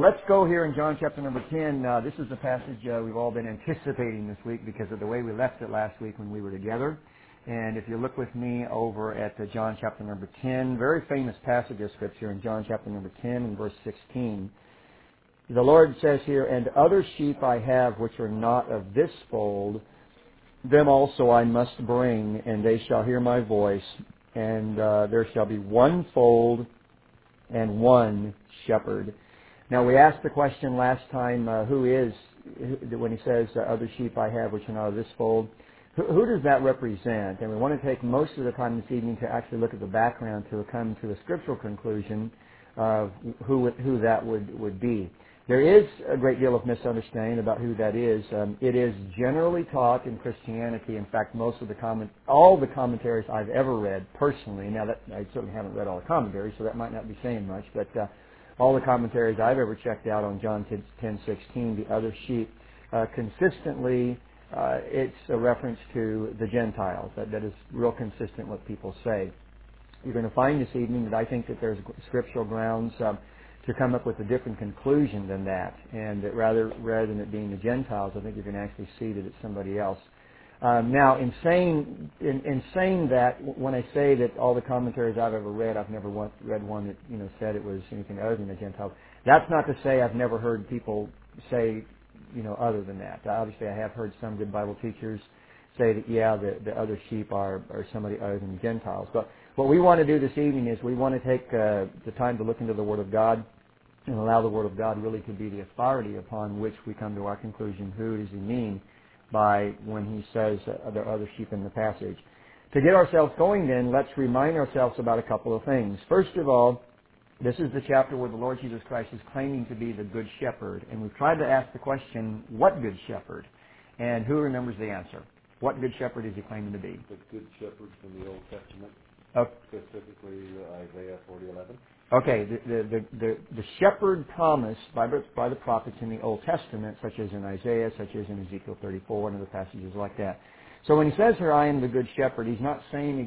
let's go here in John chapter number 10. This is the passage we've all been anticipating this week because of the way we left it last week when we were together. And if you look with me over at John chapter number 10, very famous passage of Scripture in John chapter number 10 and verse 16. The Lord says here, "And other sheep I have which are not of this fold, them also I must bring, and they shall hear my voice, and there shall be one fold and one shepherd." Now, we asked the question last time, when he says, "Other sheep I have which are not of this fold," who does that represent? And we want to take most of the time this evening to actually look at the background to come to a scriptural conclusion of who that would be. There is a great deal of misunderstanding about who that is. It is generally taught in Christianity. In fact, all the commentaries I've ever read personally. Now, I certainly haven't read all the commentaries, so that might not be saying much. But all the commentaries I've ever checked out on John 10:16, the other sheep, consistently, it's a reference to the Gentiles. That is real consistent what people say. You're going to find this evening that I think that there's scriptural grounds to come up with a different conclusion than that, and that rather than it being the Gentiles, I think you can actually see that it's somebody else. Now, in saying that, when I say that all the commentaries I've ever read, I've never read one that said it was anything other than the Gentiles. That's not to say I've never heard people say other than that. Obviously, I have heard some good Bible teachers say that the other sheep are somebody other than the Gentiles. But what we want to do this evening is we want to take the time to look into the Word of God and allow the Word of God really to be the authority upon which we come to our conclusion. Who does he mean by when he says there are other sheep in the passage? To get ourselves going then, let's remind ourselves about a couple of things. First of all, this is the chapter where the Lord Jesus Christ is claiming to be the Good Shepherd. And we've tried to ask the question, what Good Shepherd? And who remembers the answer? What Good Shepherd is he claiming to be? The Good Shepherd from the Old Testament, specifically Isaiah 40:11. Okay, the shepherd promised by the prophets in the Old Testament, such as in Isaiah, such as in Ezekiel 34, and other passages like that. So when he says here, "I am the Good Shepherd," he's not saying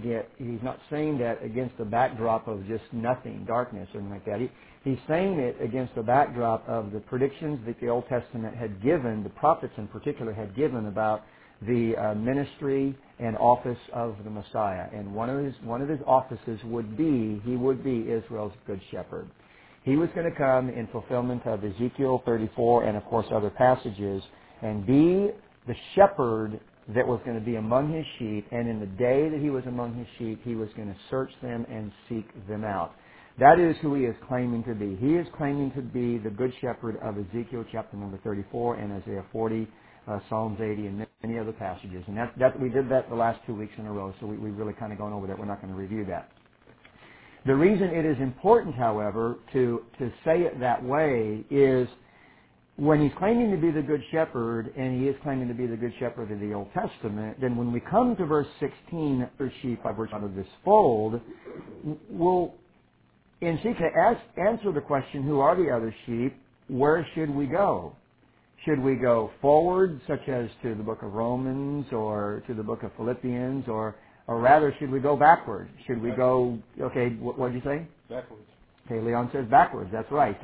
that against the backdrop of just nothing, darkness, or anything like that. He's saying it against the backdrop of the predictions that the Old Testament had given, the prophets in particular had given about the ministry and office of the Messiah. And one of his offices would be Israel's Good Shepherd. He was going to come in fulfillment of Ezekiel 34 and, of course, other passages, and be the shepherd that was going to be among his sheep, and in the day that he was among his sheep, he was going to search them and seek them out. That is who he is claiming to be. He is claiming to be the Good Shepherd of Ezekiel chapter number 34 and Isaiah 40, Psalms 80, and many other passages. And that we did that the last 2 weeks in a row, so we've really kind of gone over that. We're not going to review that. The reason it is important, however, to say it that way is when he's claiming to be the Good Shepherd, and he is claiming to be the Good Shepherd of the Old Testament, then when we come to verse 16, "Other sheep I brought out of this fold," we'll seek to answer the question, who are the other sheep? Where should we go? Should we go forward, such as to the book of Romans or to the book of Philippians, or rather, should we go backward? Should we go, what did you say? Backwards. Okay, Leon says backwards. That's right.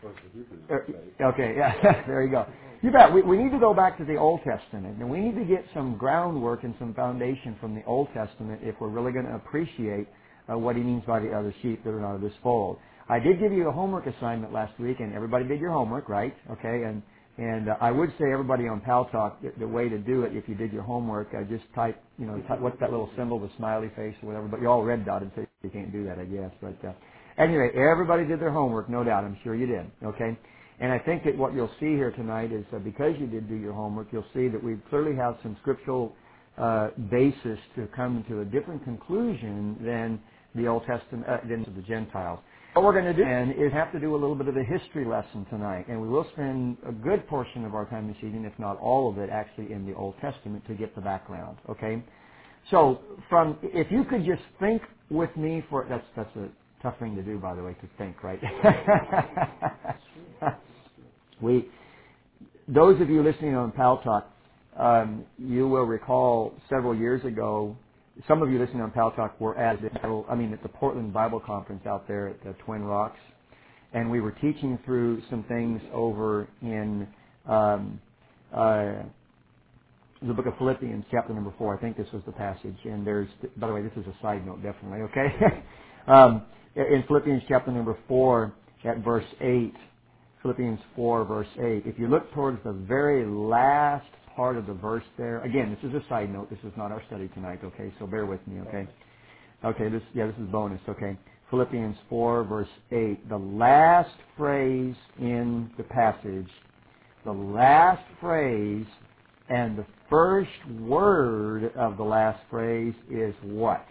Okay, yeah, there you go. You bet. We need to go back to the Old Testament, and we need to get some groundwork and some foundation from the Old Testament if we're really going to appreciate what he means by the other sheep that are not of this fold. I did give you a homework assignment last week, and everybody did your homework, right? Okay, and I would say everybody on Pal Talk, the way to do it, if you did your homework, just type, what's that little symbol, the smiley face or whatever, but you're all red dotted, so you can't do that, I guess. But anyway, everybody did their homework, no doubt. I'm sure you did, okay? And I think that what you'll see here tonight is because you did do your homework, you'll see that we clearly have some scriptural basis to come to a different conclusion than the Old Testament, than the Gentiles. What we're going to do then is have to do a little bit of a history lesson tonight, and we will spend a good portion of our time this evening, if not all of it, actually in the Old Testament to get the background, okay? So, if you could just think with me for, that's a tough thing to do, by the way, to think, right? Those of you listening on Pal Talk, you will recall several years ago, some of you listening on Pal Talk were at the Portland Bible Conference out there at the Twin Rocks. and we were teaching through some things over in the book of Philippians, chapter number 4. I think this was the passage. And there's, by the way, this is a side note, definitely, okay? In Philippians chapter number 4 at verse 8, Philippians 4 verse 8, if you look towards the very last part of the verse there, again, this is a side note. This is not our study tonight, okay? So bear with me, okay? Okay, this is bonus, okay? Philippians 4 verse 8, the last phrase in the passage, the last phrase and the first word of the last phrase is what?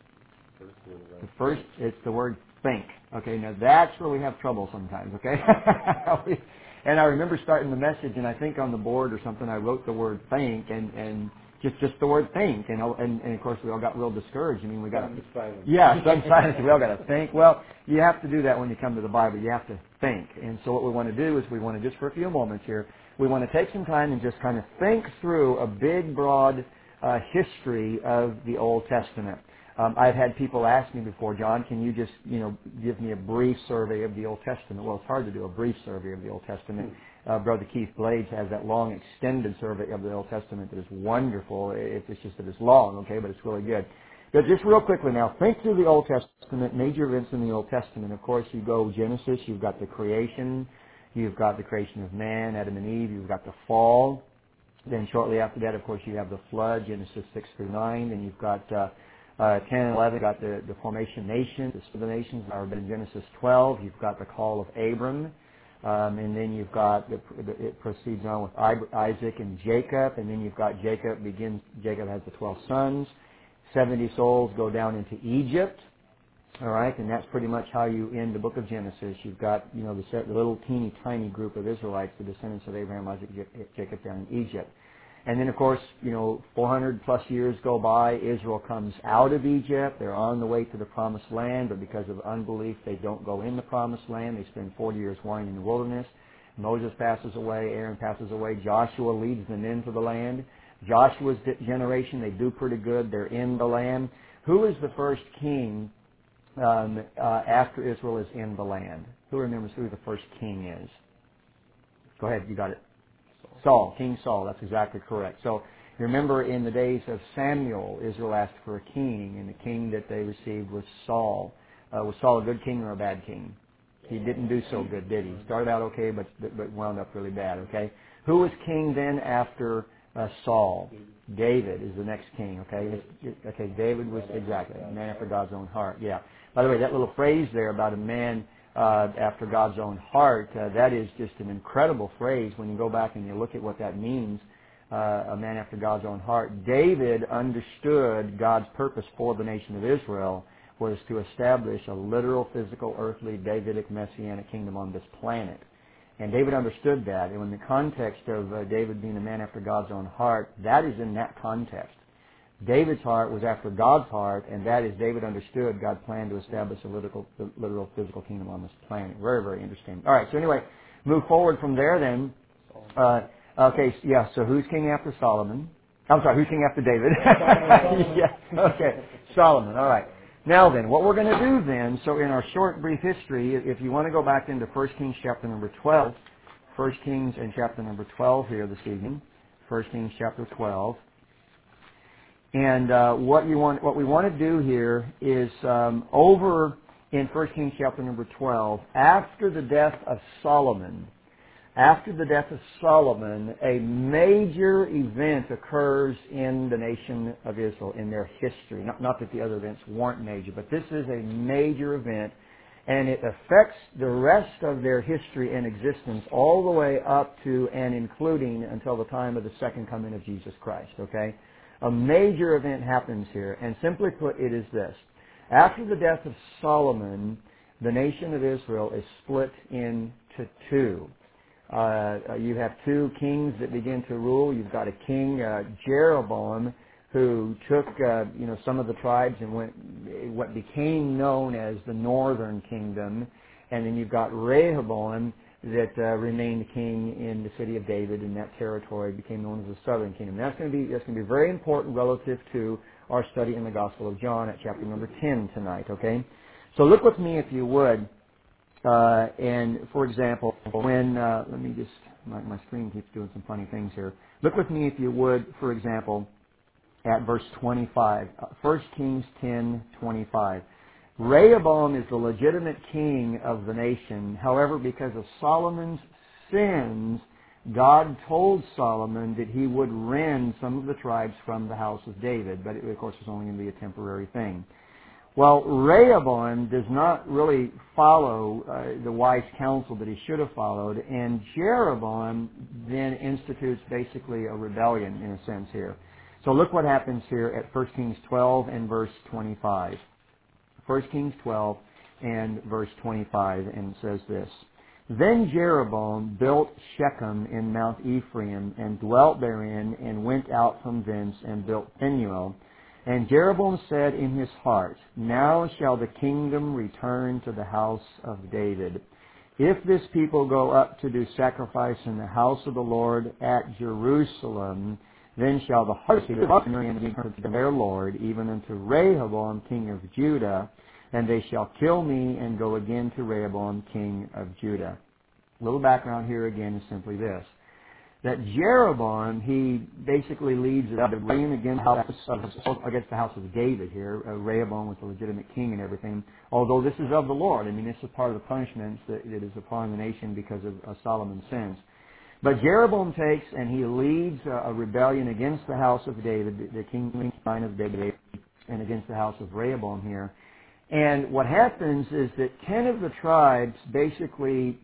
It's the word think. Okay, now that's where we have trouble sometimes, okay? And I remember starting the message, and I think on the board or something, I wrote the word think, and just the word think, and of course we all got real discouraged. I mean, we got to... Yeah, some silence. We all got to think. Well, you have to do that when you come to the Bible. You have to think. And so what we want to do is we want to, just for a few moments here, we want to take some time and just kind of think through a big, broad history of the Old Testament. I've had people ask me before, John, can you just, give me a brief survey of the Old Testament? Well, it's hard to do a brief survey of the Old Testament. Brother Keith Blades has that long, extended survey of the Old Testament that is wonderful. It's just that it's long, okay, but it's really good. But just real quickly now, think through the Old Testament, major events in the Old Testament. Of course, you go Genesis, you've got the creation, you've got the creation of man, Adam and Eve, you've got the fall. Then shortly after that, of course, you have the flood, Genesis 6 through 9. Then you've got 10 and 11, you've got the formation of nations, the nations are in Genesis 12. You've got the call of Abram. And then you've got, it proceeds on with Isaac and Jacob. And then you've got Jacob has the 12 sons. 70 souls go down into Egypt. All right, and that's pretty much how you end the book of Genesis. You've got, the little teeny tiny group of Israelites, the descendants of Abraham, Isaac, Jacob down in Egypt. And then, of course, 400 plus years go by. Israel comes out of Egypt. They're on the way to the promised land, but because of unbelief, they don't go in the promised land. They spend 40 years wandering in the wilderness. Moses passes away. Aaron passes away. Joshua leads them into the land. Joshua's generation, they do pretty good. They're in the land. Who is the first king after Israel is in the land? Who remembers who the first king is? Go ahead, you got it. Saul, King Saul, that's exactly correct. So you remember in the days of Samuel, Israel asked for a king, and the king that they received was Saul. Was Saul a good king or a bad king? He didn't do so good, did he? Started out okay, but wound up really bad, okay? Who was king then after Saul? David is the next king, okay? Okay, David was, exactly, a man after God's own heart, yeah. By the way, that little phrase there about a man after God's own heart, that is just an incredible phrase when you go back and you look at what that means, a man after God's own heart. David understood God's purpose for the nation of Israel was to establish a literal, physical, earthly, Davidic, messianic kingdom on this planet. And David understood that. And in the context of David being a man after God's own heart, that is in that context. David's heart was after God's heart, and that is David understood God planned to establish a literal physical kingdom on this planet. Very, very interesting. All right, so anyway, move forward from there then. Okay, yeah, so who's king after Solomon? I'm sorry, who's king after David? Yeah, okay, Solomon, all right. Now then, what we're going to do then, so in our short, brief history, if you want to go back into 1 Kings chapter number 12, 1 Kings and chapter number 12 here this evening, 1 Kings chapter 12. And what we want to do here is over in 1 Kings chapter number 12, after the death of Solomon, a major event occurs in the nation of Israel, in their history. Not that the other events weren't major, but this is a major event, and it affects the rest of their history and existence all the way up to and including until the time of the second coming of Jesus Christ, okay? A major event happens here, and simply put, it is this. After the death of Solomon, the nation of Israel is split into two. You have two kings that begin to rule. You've got a king, Jeroboam, who took some of the tribes and what became known as the northern kingdom, and then you've got Rehoboam that remained king in the city of David, and that territory became known as the southern kingdom. That's going to be very important relative to our study in the Gospel of John at chapter number 10 tonight. Okay, so look with me if you would And for example, when let me just my screen keeps doing some funny things here. Look with me, if you would, for example, at verse 25, 1 Kings 10:25. Rehoboam is the legitimate king of the nation. However, because of Solomon's sins, God told Solomon that he would rend some of the tribes from the house of David, but it, of course, was only going to be a temporary thing. Well, Rehoboam does not really follow the wise counsel that he should have followed, and Jeroboam then institutes basically a rebellion in a sense here. So look what happens here at 1 Kings 12 and verse 25. 1 Kings 12 and verse 25, and it says this. Then Jeroboam built Shechem in Mount Ephraim, and dwelt therein, and went out from thence, and built Peniel. And Jeroboam said in his heart, Now shall the kingdom return to the house of David. If this people go up to do sacrifice in the house of the Lord at Jerusalem, then shall the heart of the Lord be turned to their Lord, even unto Rehoboam king of Judah, and they shall kill me and go again to Rehoboam king of Judah. A little background here again is simply this. That Jeroboam, he basically leads a rebellion against the house of David here. Rehoboam was a legitimate king and everything, although this is of the Lord. I mean, this is part of the punishments that is upon the nation because of Solomon's sins. But Jeroboam takes and he leads a rebellion against the house of David, the kingly line of David, and against the house of Rehoboam here. And what happens is that 10 of the tribes basically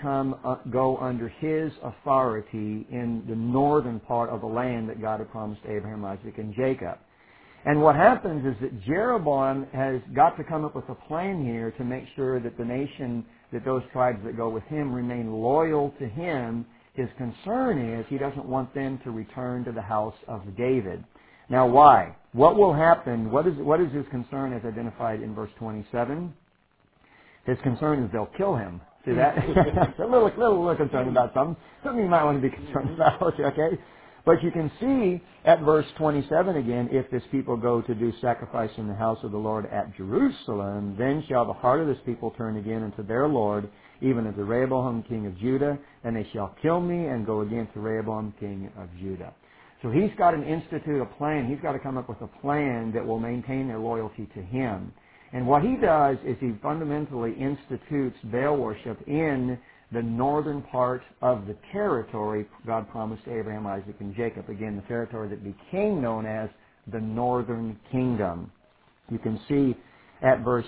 go under his authority in the northern part of the land that God had promised Abraham, Isaac, and Jacob. And what happens is that Jeroboam has got to come up with a plan here to make sure that the nation, that those tribes that go with him remain loyal to him. His concern is he doesn't want them to return to the house of David. Now why? What will happen? What is his concern as identified in verse 27? His concern is they'll kill him. See that? a little concerned about something you might want to be concerned about, okay? But you can see at verse 27 again, if this people go to do sacrifice in the house of the Lord at Jerusalem, then shall the heart of this people turn again unto their Lord, even unto Rehoboam king of Judah, and they shall kill me and go again to Rehoboam king of Judah. So he's got to institute a plan. He's got to come up with a plan that will maintain their loyalty to him. And what he does is he fundamentally institutes Baal worship in the northern part of the territory God promised to Abraham, Isaac, and Jacob. Again, the territory that became known as the northern kingdom. You can see at verse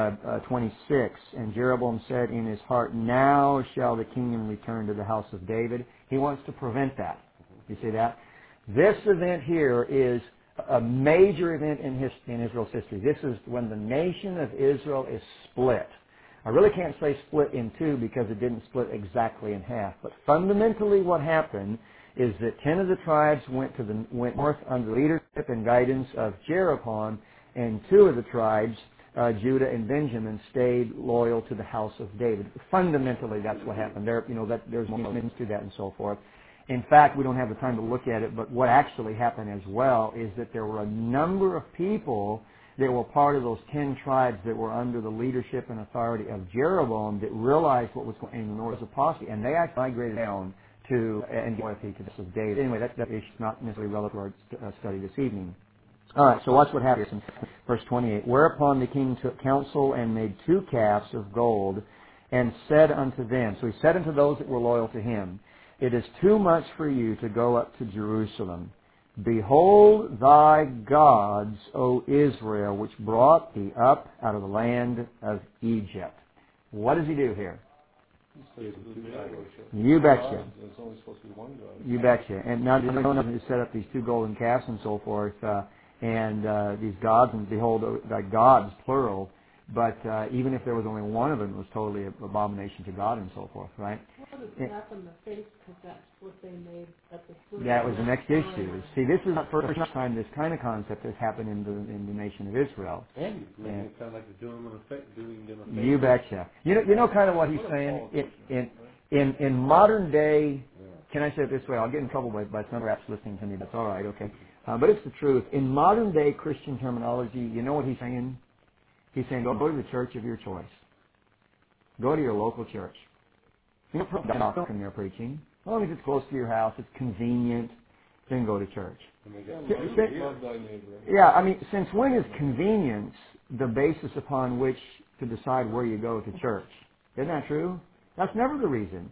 26, and Jeroboam said in his heart, Now shall the kingdom return to the house of David. He wants to prevent that. You see that? This event here is a major event in Israel's history. This is when the nation of Israel is split. I really can't say split in two because it didn't split exactly in half. But fundamentally what happened is that 10 of the tribes went north under the leadership and guidance of Jeroboam, and 2 of the tribes, Judah and Benjamin, stayed loyal to the house of David. Fundamentally, that's what happened. There's more to that and so forth. In fact, we don't have the time to look at it, but what actually happened as well is that there were a number of people that were part of those 10 tribes that were under the leadership and authority of Jeroboam that realized what was going on in the north apostasy, and they actually migrated down to and loyalty to the house of David. Anyway, that is not necessarily relevant to our study this evening. All right, so watch what happens in verse 28. Whereupon the king took counsel and made 2 calves of gold, and said unto them, so he said unto those that were loyal to him, It is too much for you to go up to Jerusalem. Behold thy gods, O Israel, which brought thee up out of the land of Egypt. What does he do here? You betcha. There's only supposed to be one God. You betcha. And now they're going to set up these 2 golden calves and so forth, and these gods, and behold thy gods, plural. But even if there was only one of them, it was totally an abomination to God and so forth, right? What does slap in the face, because that's what they made at the foot? That was the next issue. See, this is the first time this kind of concept has happened in the nation of Israel. And it's kind of like doing them a favor. You betcha. You know kind of what he's saying? In modern day, can I say it this way? I'll get in trouble by some perhaps listening to me. That's all right, okay? But it's the truth. In modern day Christian terminology, you know what he's saying? He's saying, go to the church of your choice. Go to your local church. You don't put doctrine they're preaching. As long as it's close to your house, it's convenient, then go to church. Love thy neighbor. Yeah, I mean, since when is convenience the basis upon which to decide where you go to church? Isn't that true? That's never the reason.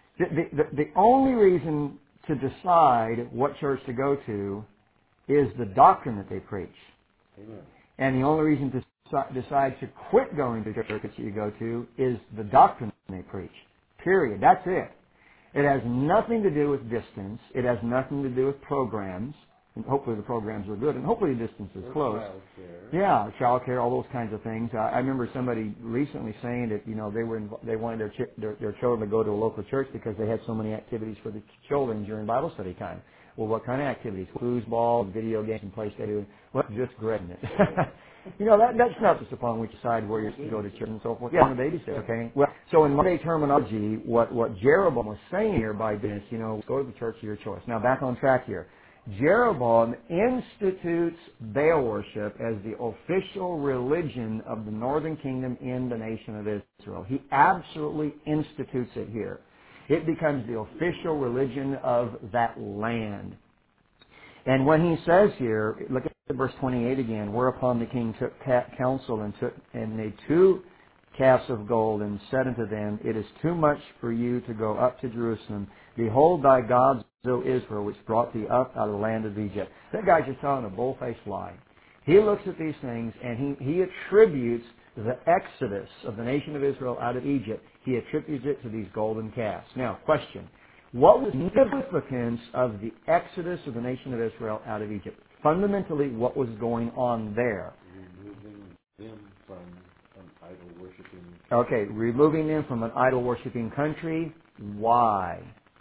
The only reason to decide what church to go to is the doctrine that they preach. Amen. And the only reason to decide to quit going to the church that you go to is the doctrine they preach. Period. That's it. It has nothing to do with distance. It has nothing to do with programs. And hopefully the programs are good, and hopefully the distance is close. Yeah, child care, all those kinds of things. I remember somebody recently saying that they wanted their children to go to a local church because they had so many activities for the children during Bible study time. Well, what kind of activities? Foosball, video games, and PlayStation. Well, just great, isn't it? That's not just upon which side where you go to church and so forth. Yeah, on the babysitter, okay? Well, so in modern day terminology, what Jeroboam was saying here by this, go to the church of your choice. Now, back on track here. Jeroboam institutes Baal worship as the official religion of the northern kingdom in the nation of Israel. He absolutely institutes it here. It becomes the official religion of that land. And when he says here, look at verse 28 again, whereupon the king took counsel and made 2 calves of gold and said unto them, it is too much for you to go up to Jerusalem. Behold thy gods, O Israel, which brought thee up out of the land of Egypt. That guy's just telling a bull-faced lie. He looks at these things and he attributes the exodus of the nation of Israel out of Egypt. He attributes it to these golden calves. Now, question. What was the significance of the exodus of the nation of Israel out of Egypt? Fundamentally, what was going on there? Removing them from an idol-worshipping. Okay, removing them from an idol-worshipping country. Why?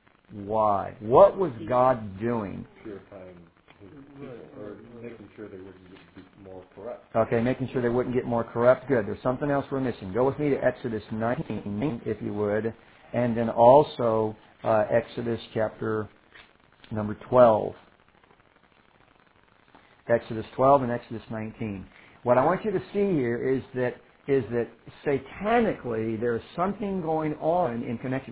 What was God doing? Purifying his people, or making sure they wouldn't be more corrupt. Okay, making sure they wouldn't get more corrupt. Good. There's something else we're missing. Go with me to Exodus 19, if you would, and then also Exodus chapter number 12. Exodus 12 and Exodus 19. What I want you to see here is that satanically there is something going on in connection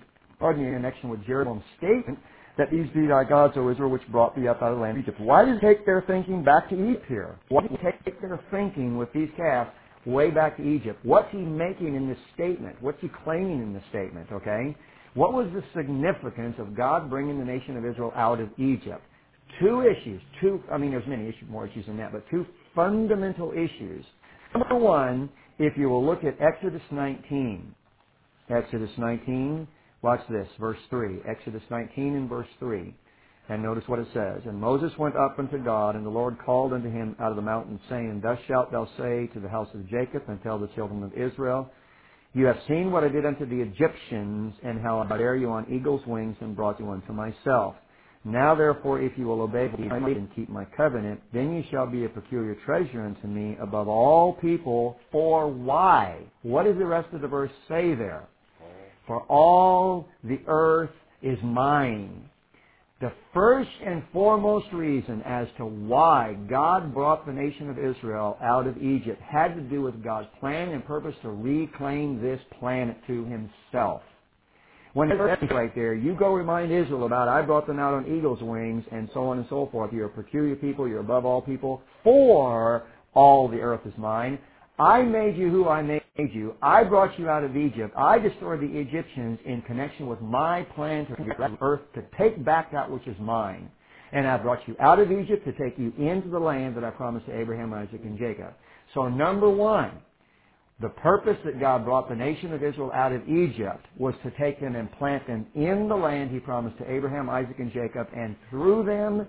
with Jeroboam's statement that these be thy gods, O Israel, which brought thee up out of the land of Egypt. Why does he take their thinking back to Egypt here? Why does he take their thinking with these calves way back to Egypt? What's he making in this statement? What's he claiming in this statement, okay? What was the significance of God bringing the nation of Israel out of Egypt? 2 issues. There's many more issues than that, but 2 fundamental issues. Number 1, if you will look at Exodus 19. Exodus 19, watch this, verse 3. Exodus 19 and verse 3. And notice what it says. And Moses went up unto God, and the Lord called unto him out of the mountain, saying, Thus shalt thou say to the house of Jacob, and tell the children of Israel, You have seen what I did unto the Egyptians, and how I bare you on eagle's wings, and brought you unto myself. Now therefore, if you will obey me and keep my covenant, then you shall be a peculiar treasure unto me above all people. For why? What does the rest of the verse say there? For all the earth is mine. The first and foremost reason as to why God brought the nation of Israel out of Egypt had to do with God's plan and purpose to reclaim this planet to Himself. When it's right there, you go remind Israel about, I brought them out on eagle's wings, and so on and so forth. You're a peculiar people, you're above all people, for all the earth is mine. I made you who I made you. I brought you out of Egypt. I destroyed the Egyptians in connection with my plan to the earth to take back that which is mine. And I brought you out of Egypt to take you into the land that I promised to Abraham, Isaac, and Jacob. So number 1, the purpose that God brought the nation of Israel out of Egypt was to take them and plant them in the land He promised to Abraham, Isaac, and Jacob, and through them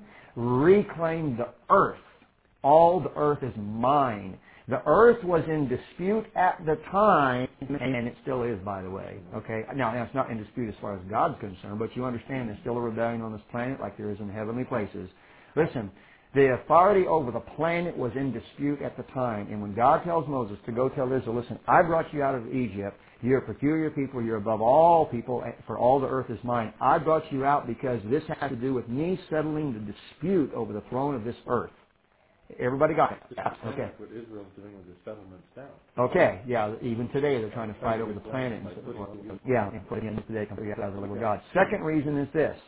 reclaim the earth. All the earth is mine. The earth was in dispute at the time, and it still is, by the way. Okay. Now, it's not in dispute as far as God's concerned, but you understand there's still a rebellion on this planet like there is in heavenly places. Listen, the authority over the planet was in dispute at the time, and when God tells Moses to go tell Israel, listen, I brought you out of Egypt, you're a peculiar people, you're above all people, for all the earth is mine. I brought you out because this has to do with me settling the dispute over the throne of this earth. Everybody got it? Yeah. That's Okay. what Israel's doing with the settlements now. Okay, yeah, even today they're trying to fight over the planet. Yeah, and put it in today, completely out of the will of God. Second reason is this.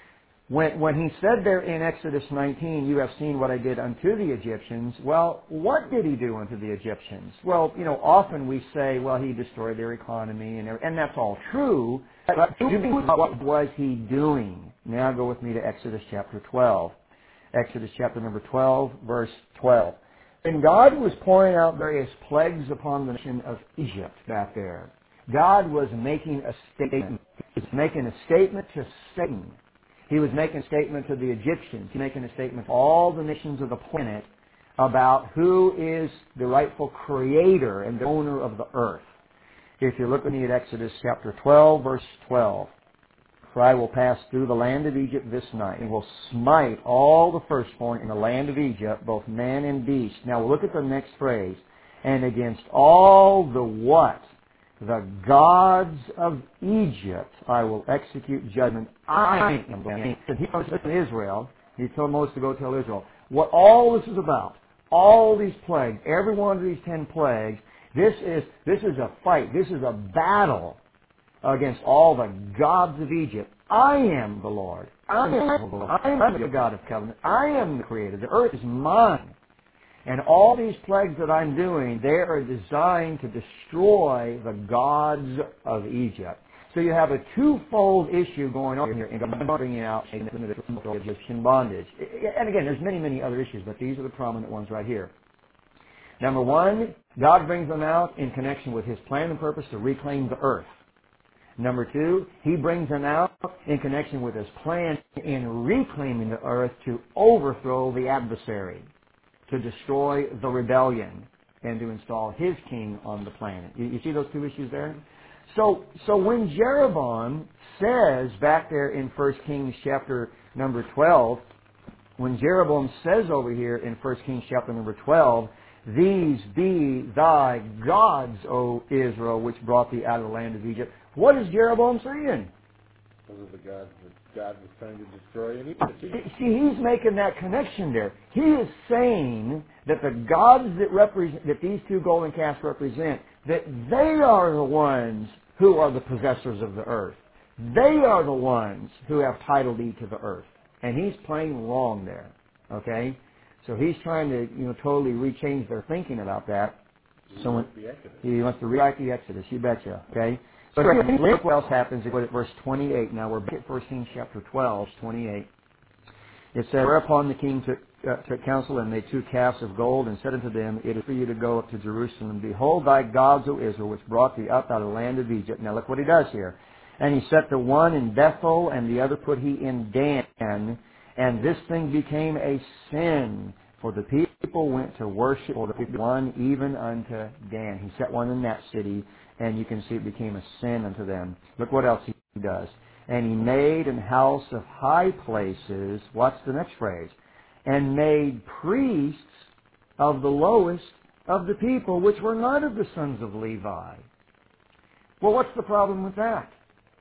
When he said there in Exodus 19, you have seen what I did unto the Egyptians, well, what did he do unto the Egyptians? Well, often we say, well, he destroyed their economy, and that's all true, but what was he doing? Now go with me to Exodus chapter 12. Exodus chapter number 12, verse 12. And God was pouring out various plagues upon the nation of Egypt back there. God was making a statement. He was making a statement to Satan. He was making a statement to the Egyptians. He was making a statement to all the nations of the planet about who is the rightful creator and the owner of the earth. If you look with me at Exodus chapter 12, verse 12. For I will pass through the land of Egypt this night, and will smite all the firstborn in the land of Egypt, both man and beast. Now look at the next phrase. And against all the what? The gods of Egypt I will execute judgment. I am the Lord. And he told Israel, he told Moses to go tell Israel, what all this is about, all these plagues, every one of these 10 plagues, this is a fight, this is a battle against all the gods of Egypt. I am the Lord. I am the God of covenant. I am the creator. The earth is mine. And all these plagues that I'm doing, they are designed to destroy the gods of Egypt. So you have a twofold issue going on here in bringing out the Egyptian bondage. And again, there's many, many other issues, but these are the prominent ones right here. Number one, God brings them out in connection with His plan and purpose to reclaim the earth. Number two, He brings them out in connection with His plan in reclaiming the earth to overthrow the adversary, to destroy the rebellion, and to install His king on the planet. You see those two issues there? So when Jeroboam says back there in 1 Kings chapter number 12, when Jeroboam says over here in 1 Kings chapter number 12, these be thy gods, O Israel, which brought thee out of the land of Egypt. What is Jeroboam saying? Those are the gods that God was trying to destroy in Egypt. See, he's making that connection there. He is saying that the gods that these two golden calves represent, that they are the ones who are the possessors of the earth. They are the ones who have title deed to the earth. And he's playing wrong there. Okay? So he's trying to, totally rechange their thinking about that. He wants to rewrite the Exodus. You betcha. Okay? But look what else happens at verse 28. Now we're back at 1 Kings chapter 12, 28. It says, whereupon the king took counsel and made 2 calves of gold and said unto them, it is for you to go up to Jerusalem. Behold thy gods, O Israel, which brought thee up out of the land of Egypt. Now look what he does here. And he set the one in Bethel and the other put he in Dan. And this thing became a sin. For the people went to worship for the one even unto Dan. He set one in that city, and you can see it became a sin unto them. Look what else he does. And he made an house of high places. What's the next phrase? And made priests of the lowest of the people, which were not of the sons of Levi. Well, what's the problem with that?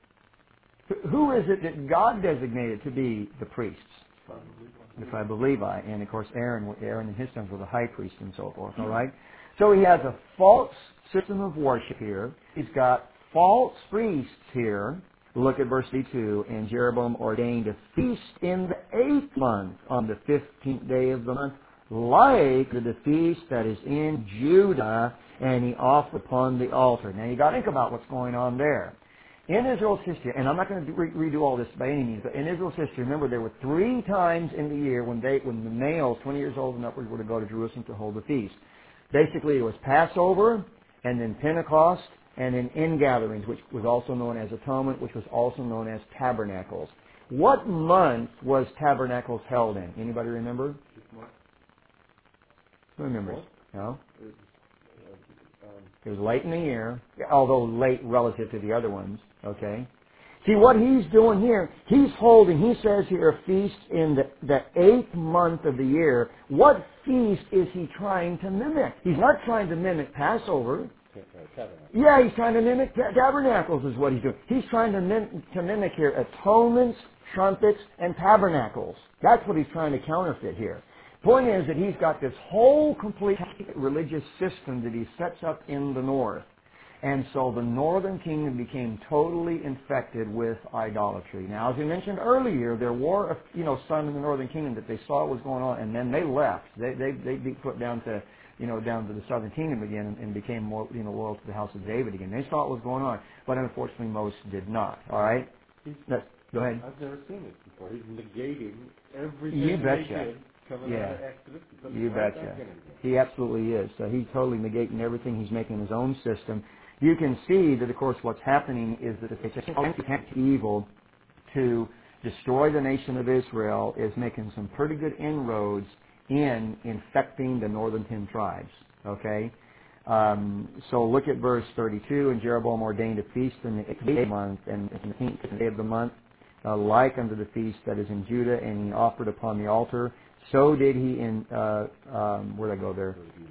Who is it that God designated to be the priests? The tribe of Levi. And of course Aaron and his sons were the high priests and so forth. All right? So he has a false system of worship here. He's got false priests here. Look at verse 2. And Jeroboam ordained a feast in the 8th month on the 15th day of the month, like the feast that is in Judah, and he offered upon the altar. Now you got to think about what's going on there. In Israel's history, and I'm not going to redo all this by any means, but in Israel's history, remember there were 3 times in the year when the males, 20 years old and upwards, were to go to Jerusalem to hold the feast. Basically, it was Passover, and then Pentecost, and then ingatherings, which was also known as Atonement, which was also known as Tabernacles. What month was Tabernacles held in? Anybody remember? Who remembers? No? It was late in the year, although late relative to the other ones. Okay? See, what he's doing here, he says here, a feast in the 8th month of the year. What feast is he trying to mimic? He's not trying to mimic Passover. Yeah, he's trying to mimic tabernacles is what he's doing. He's trying to mimic here atonements, trumpets, and tabernacles. That's what he's trying to counterfeit here. Point is that he's got this whole complete religious system that he sets up in the north. And so the northern kingdom became totally infected with idolatry. Now, as we mentioned earlier, there were some in the northern kingdom that they saw what was going on, and then they left. They be put down to down to the southern kingdom again, and became more loyal to the house of David again. They saw what was going on, but unfortunately most did not. All right, go ahead. I've never seen it before. He's negating everything You betcha. they did coming out of Exodus. You betcha. He absolutely is. So he's totally negating everything. He's making his own system. You can see that, of course, what's happening is that if they take evil to destroy the nation of Israel, is making some pretty good inroads in infecting the northern 10 tribes. Okay? So look at verse 32. And Jeroboam ordained a feast in the 8th month, and the 15th day of the month, like unto the feast that is in Judah, and he offered upon the altar. So did he in, where did I go there?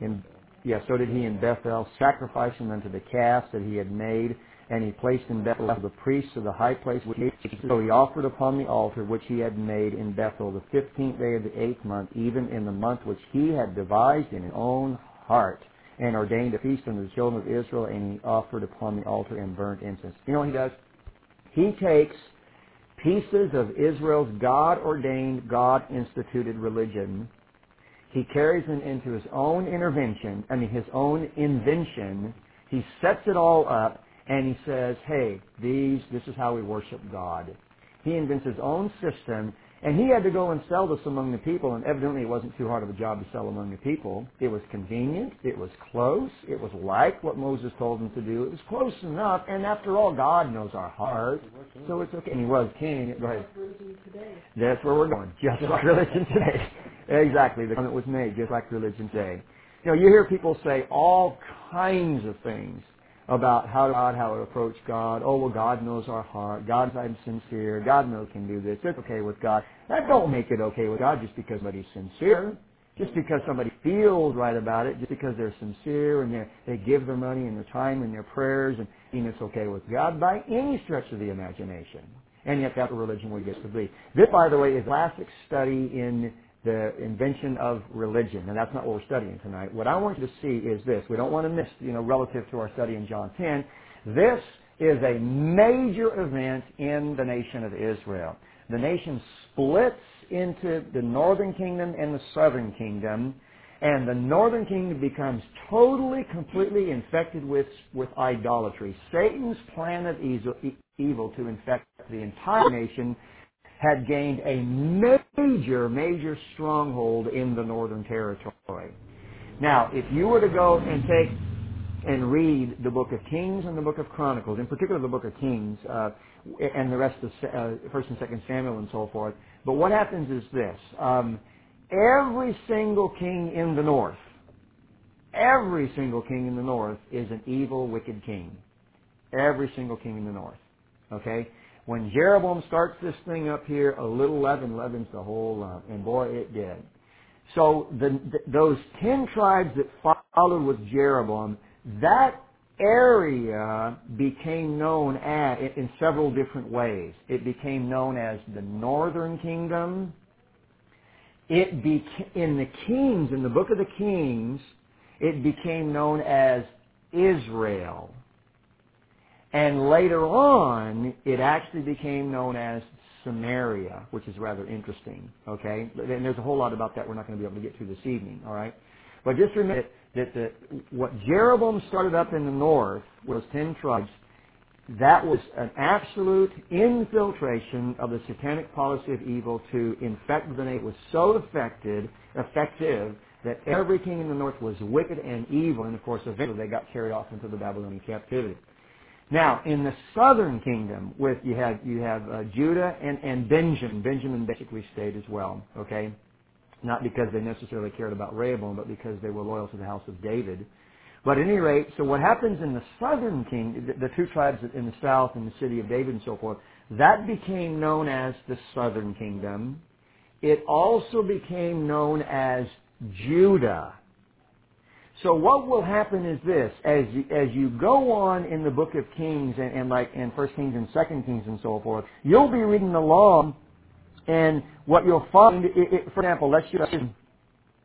So did he in Bethel, sacrificing unto the calf that he had made, and he placed in Bethel the priests of the high place. So he offered upon the altar which he had made in Bethel the 15th day of the 8th month, even in the month which he had devised in his own heart, and ordained a feast unto the children of Israel, and he offered upon the altar and burnt incense. You know what he does? He takes pieces of Israel's God-ordained, God-instituted religion. He carries them into his own his own invention. He sets it all up, and he says, hey, this is how we worship God. He invents his own system, and he had to go and sell this among the people, and evidently it wasn't too hard of a job to sell among the people. It was convenient. It was close. It was like what Moses told him to do. It was close enough, and after all, God knows our heart, so it's okay. And he was king. Go ahead. That's where we're going. Just like religion today. Exactly. The comment was made just like religion today. You hear people say all kinds of things about how to approach God. Oh, well, God knows our heart. God's sincere. God knows can do this. It's okay with God. That don't make it okay with God just because somebody's sincere. Just because somebody feels right about it. Just because they're sincere and they give their money and their time and their prayers and it's okay with God by any stretch of the imagination. And yet that's what religion would get to be. This, by the way, is classic study in the invention of religion. And that's not what we're studying tonight. What I want you to see is this. We don't want to miss, relative to our study in John 10. This is a major event in the nation of Israel. The nation splits into the northern kingdom and the southern kingdom. And the northern kingdom becomes totally, completely infected with idolatry. Satan's plan of evil to infect the entire nation had gained a major stronghold in the northern territory. Now, if you were to go and take and read the book of Kings and the book of Chronicles, in particular the book of Kings, and the rest of 1st and 2nd Samuel and so forth, but what happens is this. Every single king in the north is an evil, wicked king. Every single king in the north. Okay? When Jeroboam starts this thing up here, a little leaven leavens the whole lump. And boy, it did. So those 10 tribes that followed with Jeroboam, that area became known as, in several different ways. It became known as the northern kingdom. In the Kings, in the book of the Kings, it became known as Israel. And later on, it actually became known as Samaria, which is rather interesting. Okay? And there's a whole lot about that we're not going to be able to get to this evening. All right? But just remember that what Jeroboam started up in the north was 10 tribes. That was an absolute infiltration of the satanic policy of evil to infect the nation. It was so effective that every king in the north was wicked and evil, and of course eventually they got carried off into the Babylonian captivity. Now, in the southern kingdom, you have Judah and Benjamin. Benjamin basically stayed as well. Okay, not because they necessarily cared about Rehoboam, but because they were loyal to the house of David. But at any rate, so what happens in the southern kingdom, the 2 tribes in the south and the city of David and so forth, that became known as the southern kingdom. It also became known as Judah. So what will happen is this: as you go on in the book of Kings and like in 1 Kings and 2 Kings and so forth, you'll be reading along, and what you'll find, for example, let's just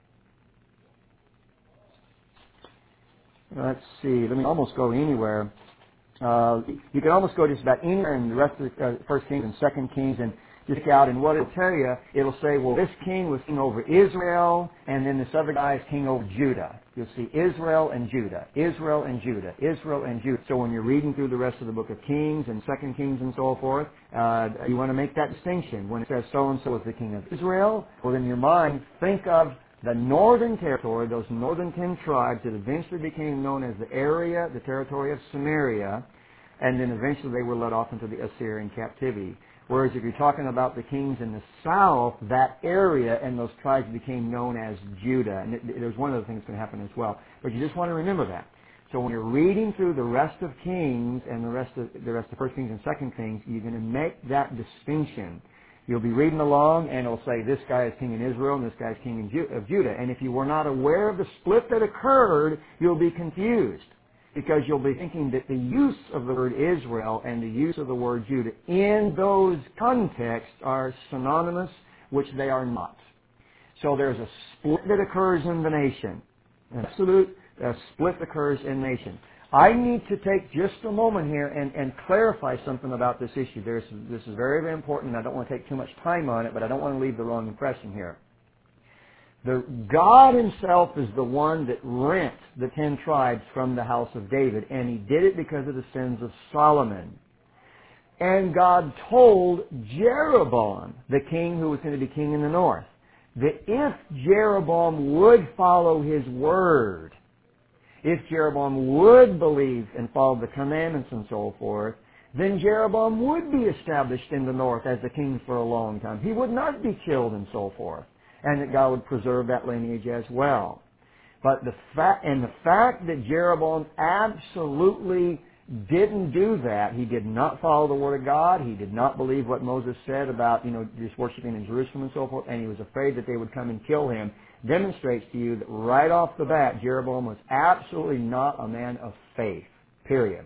let's see, let me almost go anywhere. You can almost go just about anywhere in the rest of the First Kings and Second Kings and just out, and what it'll tell you, it'll say, well, this king was king over Israel, and then this other guy is king over Judah. You'll see Israel and Judah, Israel and Judah, Israel and Judah. So when you're reading through the rest of the book of Kings and Second Kings and so forth, you want to make that distinction. When it says so-and-so is the king of Israel, well, in your mind, think of the northern territory, those northern 10 tribes that eventually became known as the area, the territory of Samaria, and then eventually they were led off into the Assyrian captivity. Whereas if you're talking about the kings in the south, that area and those tribes became known as Judah. And there's one other thing that's going to happen as well. But you just want to remember that. So when you're reading through the rest of Kings and the rest of First Kings and Second Kings, you're going to make that distinction. You'll be reading along, and it'll say this guy is king in Israel and this guy is king of Judah. And if you were not aware of the split that occurred, you'll be confused, because you'll be thinking that the use of the word Israel and the use of the word Judah in those contexts are synonymous, which they are not. So there's a split that occurs in the nation. An absolute split occurs in the nation. I need to take just a moment here and clarify something about this issue. This is very, very important. I don't want to take too much time on it, but I don't want to leave the wrong impression here. God Himself is the one that rent the 10 tribes from the house of David, and He did it because of the sins of Solomon. And God told Jeroboam, the king who was going to be king in the north, that if Jeroboam would follow his word, if Jeroboam would believe and follow the commandments and so forth, then Jeroboam would be established in the north as the king for a long time. He would not be killed and so forth, and that God would preserve that lineage as well. But the fact that Jeroboam absolutely didn't do that, he did not follow the word of God, he did not believe what Moses said about, just worshiping in Jerusalem and so forth, and he was afraid that they would come and kill him, demonstrates to you that right off the bat, Jeroboam was absolutely not a man of faith, period.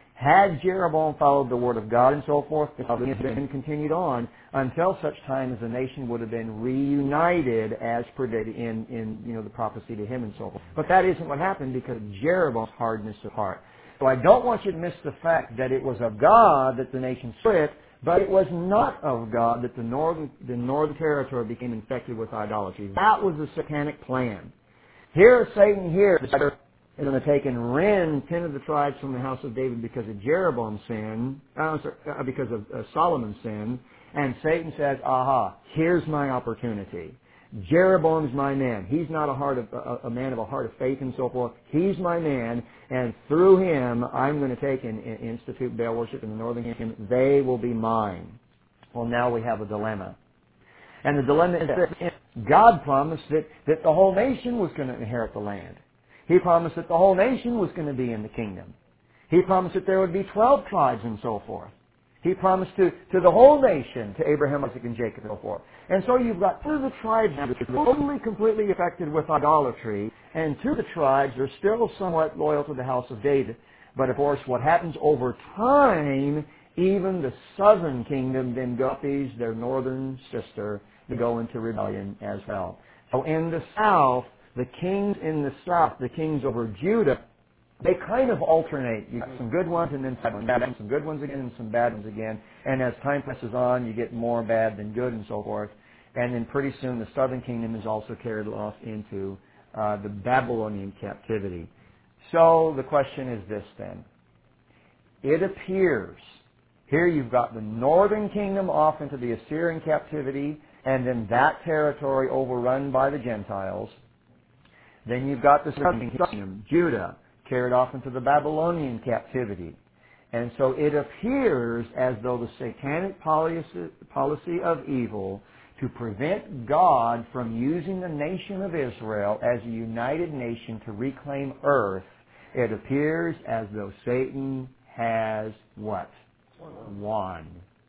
Had Jeroboam followed the word of God and so forth, it would have been continued on until such time as the nation would have been reunited as predicted in the prophecy to him and so forth. But that isn't what happened because of Jeroboam's hardness of heart. So I don't want you to miss the fact that it was of God that the nation split, but it was not of God that the northern territory became infected with idolatry. That was the satanic plan. Here, Satan is going to take and rend 10 of the tribes from the house of David because of Jeroboam's sin, because of Solomon's sin, and Satan says, aha, here's my opportunity. Jeroboam's my man. He's not a man of a heart of faith and so forth. He's my man, and through him, I'm going to take and institute Baal worship in the northern kingdom. They will be mine. Well, now we have a dilemma. And the dilemma is this. God promised that the whole nation was going to inherit the land. He promised that the whole nation was going to be in the kingdom. He promised that there would be 12 tribes and so forth. He promised to the whole nation, to Abraham, Isaac, and Jacob, and so forth. And so you've got 2 of the tribes that are totally, completely affected with idolatry, and 2 of the tribes are still somewhat loyal to the house of David. But of course, what happens over time, even the southern kingdom then copies their northern sister to go into rebellion as well. So in the south, the kings in the south, the kings over Judah, they kind of alternate. You got some good ones and then some good ones again and some bad ones again. And as time passes on, you get more bad than good and so forth. And then pretty soon the southern kingdom is also carried off into the Babylonian captivity. So the question is this then. It appears, here you've got the northern kingdom off into the Assyrian captivity, and then that territory overrun by the Gentiles. Then you've got the southern kingdom, Judah, carried off into the Babylonian captivity. And so it appears as though the satanic policy of evil to prevent God from using the nation of Israel as a united nation to reclaim earth, it appears as though Satan has what? Won.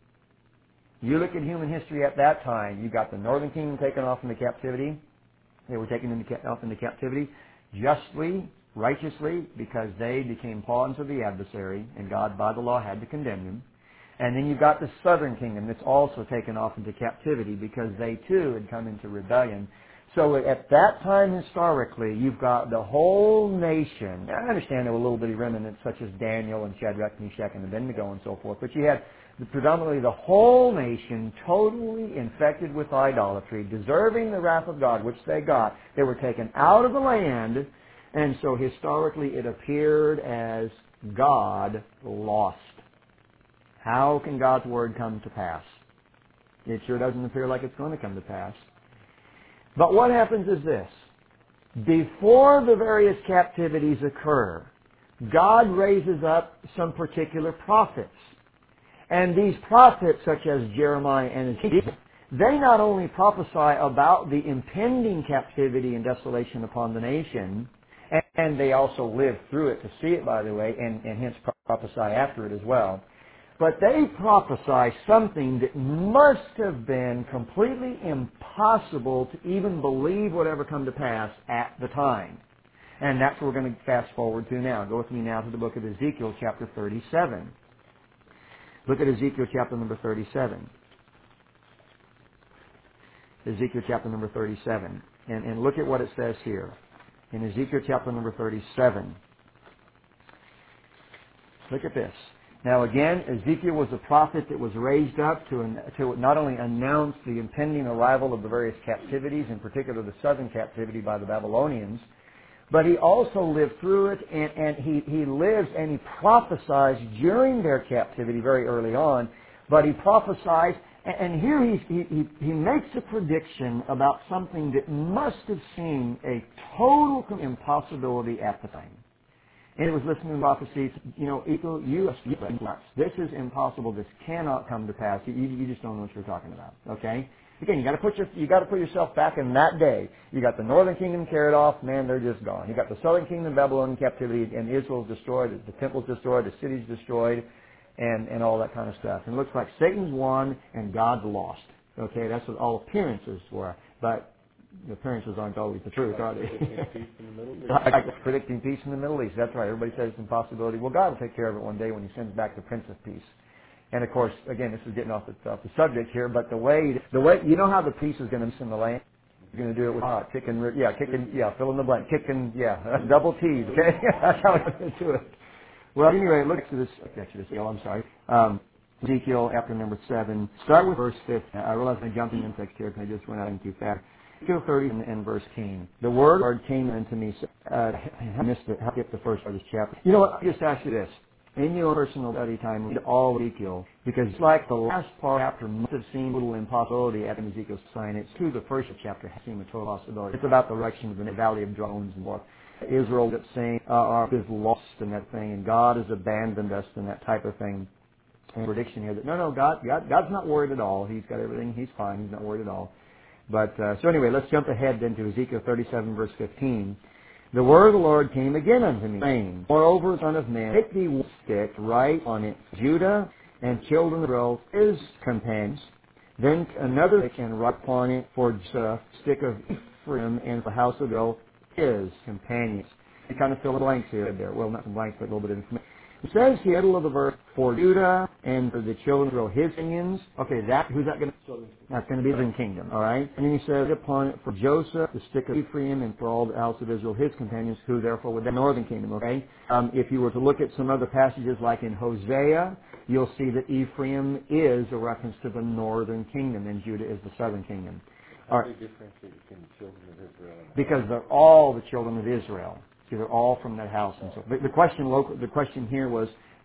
You look at human history at that time, you got the northern kingdom taken off into captivity. They were taken off into captivity justly, righteously, because they became pawns of the adversary, and God, by the law, had to condemn them. And then you've got the southern kingdom that's also taken off into captivity because they, too, had come into rebellion. So at that time historically, you've got the whole nation. I understand there were little bitty remnants such as Daniel and Shadrach, Meshach, and Abednego and so forth, but you had predominantly the whole nation totally infected with idolatry, deserving the wrath of God, which they got. They were taken out of the land, and so historically it appeared as God lost. How can God's Word come to pass? It sure doesn't appear like it's going to come to pass. But what happens is this. Before the various captivities occur, God raises up some particular prophets. And these prophets, such as Jeremiah and Ezekiel, they not only prophesy about the impending captivity and desolation upon the nation, and they also live through it to see it, by the way, and hence prophesy after it as well. But they prophesy something that must have been completely impossible to even believe would ever come to pass at the time. And that's what we're going to fast forward to now. Go with me now to the book of Ezekiel, chapter 37. Look at Ezekiel chapter number 37. Ezekiel chapter number 37. And look at what it says here. In Ezekiel chapter number 37. Look at this. Now again, Ezekiel was a prophet that was raised up to not only announce the impending arrival of the various captivities, in particular the southern captivity by the Babylonians, but he also lived through it, and he lives and he prophesies during their captivity very early on, but he prophesies, and here he makes a prediction about something that must have seemed a total impossibility at the time. And it was listening to prophecies, this is impossible, this cannot come to pass. You just don't know what you're talking about. Okay? Again, you got to put yourself back in that day. You got the northern kingdom carried off, man, they're just gone. You got the southern kingdom, Babylonian captivity, and Israel's destroyed, the temple's destroyed, the city's destroyed, and all that kind of stuff. And it looks like Satan's won and God's lost. Okay, that's what all appearances were. But the appearances aren't always the truth, are they? Predicting peace in the Middle East. That's right. Everybody says it's an impossibility. Well, God will take care of it one day when He sends back the Prince of Peace. And of course, again, this is getting off the subject here, but the way you know how the peace is going to be in the land. You're going to do it with fill in the blank, double T's. Okay, that's how we're going to do it. Well, anyway, look at this. Ezekiel, chapter number 7. Start with verse 15. I realize I'm jumping in text here because I just went out too fast. Ezekiel 30 and verse 10. The word came unto me. I missed it. I'll get the first part of this chapter. You know what? I'll just ask you this. In your personal study time, read all of Ezekiel, because it's like the last part after must have seemed a little impossibility after Ezekiel's sign. It's through the first chapter has seemed a total possibility. It's about the direction of the valley of drones and what Israel that's saying is lost in that thing, and God has abandoned us and that type of thing. And prediction here that God's not worried at all. He's got everything. He's fine. He's not worried at all. But so anyway, let's jump ahead then to Ezekiel 37 verse 15. The word of the Lord came again unto me, saying, Moreover, son of man, take thee one stick, write on it Judah and children of Israel, his companions. Then another stick, and write upon it for Joseph, stick of Ephraim, and the house of Israel, his companions. You kind of fill the blanks here. There. Well, not some blanks, but a little bit of information. It says here, middle of the verse, for Judah and for the children of Israel, his opinions. Okay, who's that going to be? That's going to be the kingdom, all right? And then he says, upon it for Joseph, the stick of Ephraim, and for all the house of Israel, his companions, who therefore would the northern kingdom, okay? If you were to look at some other passages like in Hosea, you'll see that Ephraim is a reference to the northern kingdom, and Judah is the southern kingdom. How do you differentiate between the children of Israel? Because they're all the children of Israel. See, they're all from that house, and so the question here was,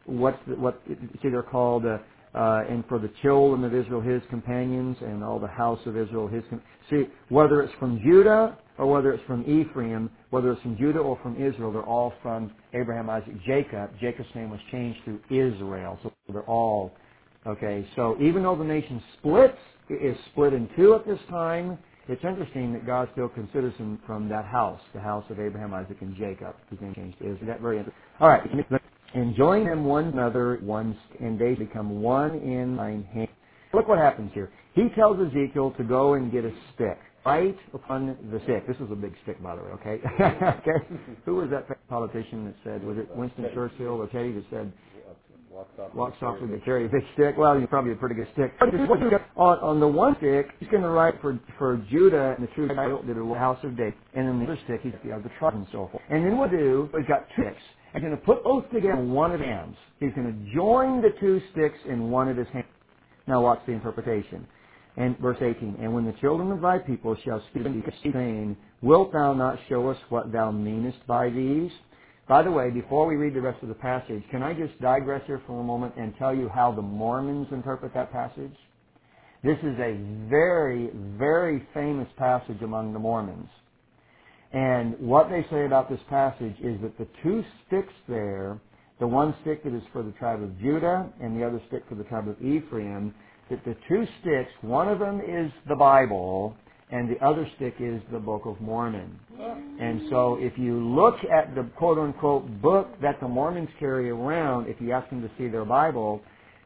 see, they're called, and for the children of Israel, his companions, and all the house of Israel, his. See, whether it's from Judah or whether it's from Ephraim, whether it's from Judah or from Israel, they're all from Abraham, Isaac, Jacob. Jacob's name was changed to Israel, so they're all okay. So even though the nation is split in two at this time. It's interesting that God still considers him from that house, the house of Abraham, Isaac, and Jacob. His name changed to Israel. Isn't that very interesting? All right. And join them one another and they become one in thine hand. Look what happens here. He tells Ezekiel to go and get a stick. Write upon the stick. This is a big stick, by the way, okay? Okay. Who was that politician that said, was it Winston Churchill or Teddy that said, Walks off with a very big stick. Well, you're probably a pretty good stick. On the one stick, he's going to write for Judah and the true title, the house of David. And then the other stick, he's got the tribe and so forth. And then what do? He's got two sticks. He's going to put both together in one of his hands. He's going to join the two sticks in one of his hands. Now watch the interpretation. And verse 18, and when the children of thy people shall speak unto thee, saying, wilt thou not show us what thou meanest by these? By the way, before we read the rest of the passage, can I just digress here for a moment and tell you how the Mormons interpret that passage? This is a very, very famous passage among the Mormons. And what they say about this passage is that the two sticks there, the one stick that is for the tribe of Judah and the other stick for the tribe of Ephraim, that the two sticks, one of them is the Bible and the other stick is the Book of Mormon. And so if you look at the quote-unquote book that the Mormons carry around, if you ask them to see their Bible,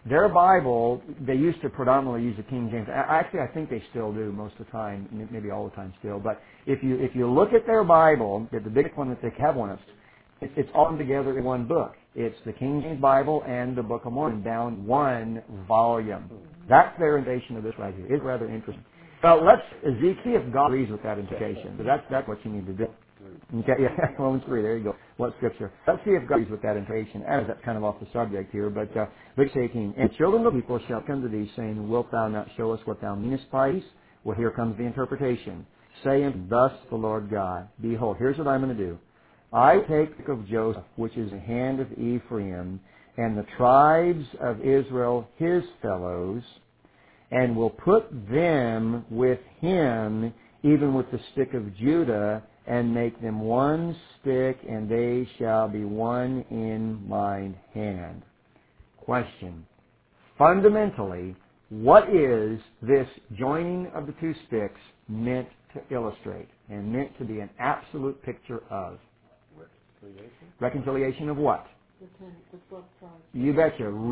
they used to predominantly use the King James. Actually, I think they still do most of the time, maybe all the time still. But if you look at their Bible, the big one that they have one of, it's all together in one book. It's the King James Bible and the Book of Mormon down one volume. That's their invasion of this right here. It's rather interesting. Well, let's see if God agrees with that interpretation. So that's what you need to do. Okay, yeah, Romans 3, there you go. What scripture? Let's see if God agrees with that interpretation. As that's kind of off the subject here, but verse 18, and children of the people shall come to thee, saying, wilt thou not show us what thou meanest by these? Well, here comes the interpretation. Saying, thus the Lord God, behold, here's what I'm going to do. I take of Joseph, which is the hand of Ephraim, and the tribes of Israel, his fellows, and will put them with him, even with the stick of Judah, and make them one stick, and they shall be one in mine hand. Question. Fundamentally, what is this joining of the two sticks meant to illustrate and meant to be an absolute picture of? Reconciliation of what? The 12 tribes. You betcha. The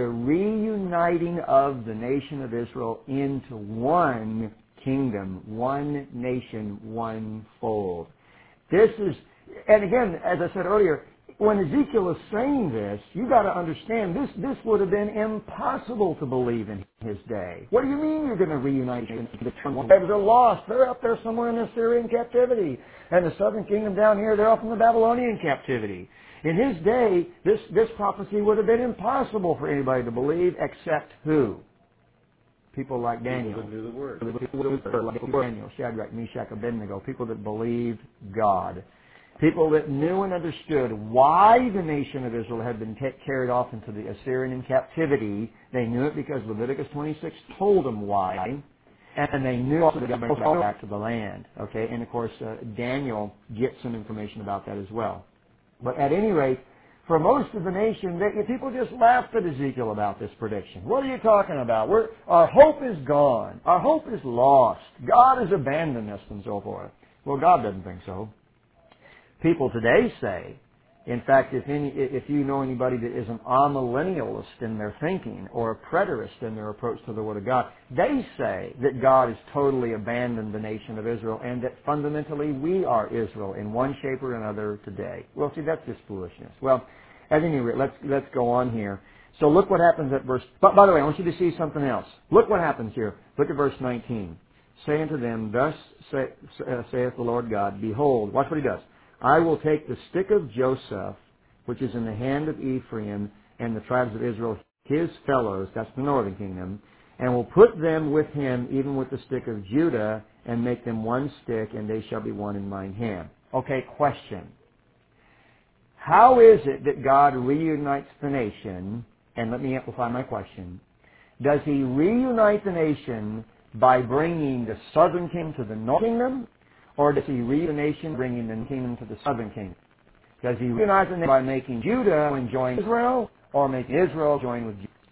reuniting of the nation of Israel into one kingdom, one nation, one fold. This is, and again, as I said earlier, when Ezekiel is saying this, you got to understand this would have been impossible to believe in his day. What do you mean you're going to reunite the tribes are lost? They're up there somewhere in the Assyrian captivity, and the southern kingdom down here, they're off in the Babylonian captivity. In his day, this prophecy would have been impossible for anybody to believe, except who? People like Daniel. People that knew the Word. Like Daniel, Shadrach, Meshach, Abednego. People that believed God. People that knew and understood why the nation of Israel had been carried off into the Assyrian captivity. They knew it because Leviticus 26 told them why. And they knew also that they were going back to the land. Okay, and of course, Daniel gets some information about that as well. But at any rate, for most of the nation, people just laughed at Ezekiel about this prediction. What are you talking about? Our hope is gone. Our hope is lost. God has abandoned us and so forth. Well, God doesn't think so. People today say, in fact, if you know anybody that is an amillennialist in their thinking or a preterist in their approach to the Word of God, they say that God has totally abandoned the nation of Israel and that fundamentally we are Israel in one shape or another today. Well, see, that's just foolishness. Well, at any rate, let's go on here. So look what happens at verse... By the way, I want you to see something else. Look what happens here. Look at verse 19. Say unto them, thus saith the Lord God, behold, watch what he does. I will take the stick of Joseph, which is in the hand of Ephraim, and the tribes of Israel, his fellows, that's the northern kingdom, and will put them with him, even with the stick of Judah, and make them one stick, and they shall be one in mine hand. Okay, question. How is it that God reunites the nation? And let me amplify my question. Does he reunite the nation by bringing the southern kingdom to the northern kingdom? Or does he reunite the nation, bringing the kingdom to the southern kingdom? Does he reunite the nation by making Judah and join Israel, or make Israel join with Judah?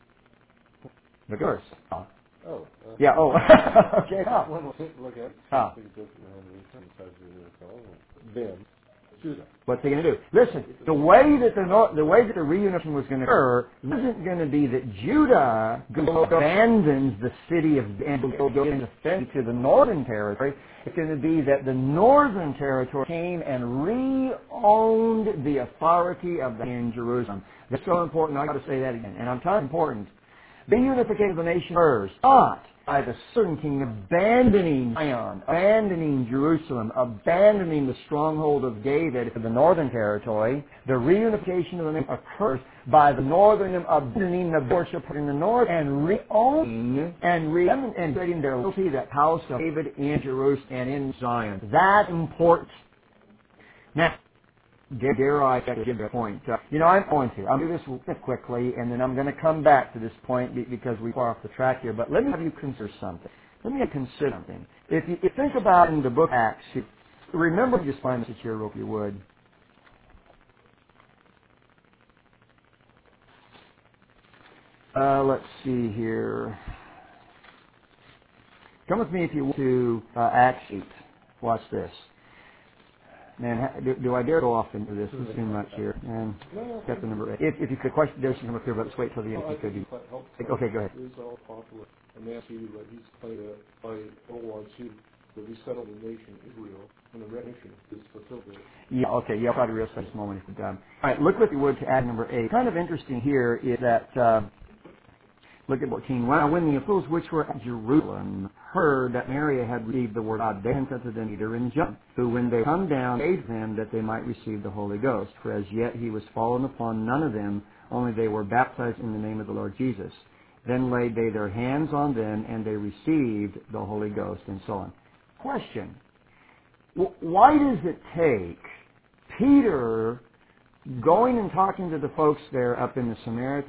The verse. Yeah, okay. Look at Ah. Ben. Judah. What's he going to do? Listen, the way that the reunification was going to occur wasn't going to be that Judah abandons the city of and goes to the northern territory. It's going to be that the northern territory came and re-owned the authority of the in Jerusalem. That's so important. I've got to say that again, and I'm telling you important. The unification of the nation first, not by the southern kingdom abandoning Zion, abandoning Jerusalem, abandoning the stronghold of David to the northern territory. The reunification of the nation occurs by the northern abandoning the worship in the north and re-owning and creating their loyalty, that house of David in Jerusalem and in Zion. That's important. Now, dare I give that point? I'm going to. I'll do this quickly, and then I'm going to come back to this point because we're far off the track here. But let me have you consider something. Let me have you consider something. If you think about in the book of Acts, remember, just find this here, if you would. Let's see here. Come with me, if you will, to Acts 8. Watch this. Man, do I dare go off into this? This is too much here. And chapter number 8. If you could question, there's some up here, but let's wait till the end. Okay, go ahead. It's all popular. And Matthew, that he's by ORC, the resettled nation Israel, and the recognition is fulfilled. Yeah, okay, yeah, I'll probably real this moment if we're done. All right, look what you would to add number 8. Kind of interesting here is that, look at 14. When the apostles which were at Jerusalem heard that Mary had received the word of God, they sent unto them Peter and John, who when they come down gave them that they might receive the Holy Ghost. For as yet he was fallen upon none of them, only they were baptized in the name of the Lord Jesus. Then laid they their hands on them, and they received the Holy Ghost, and so on. Question. Why does it take Peter going and talking to the folks there up in the Samaria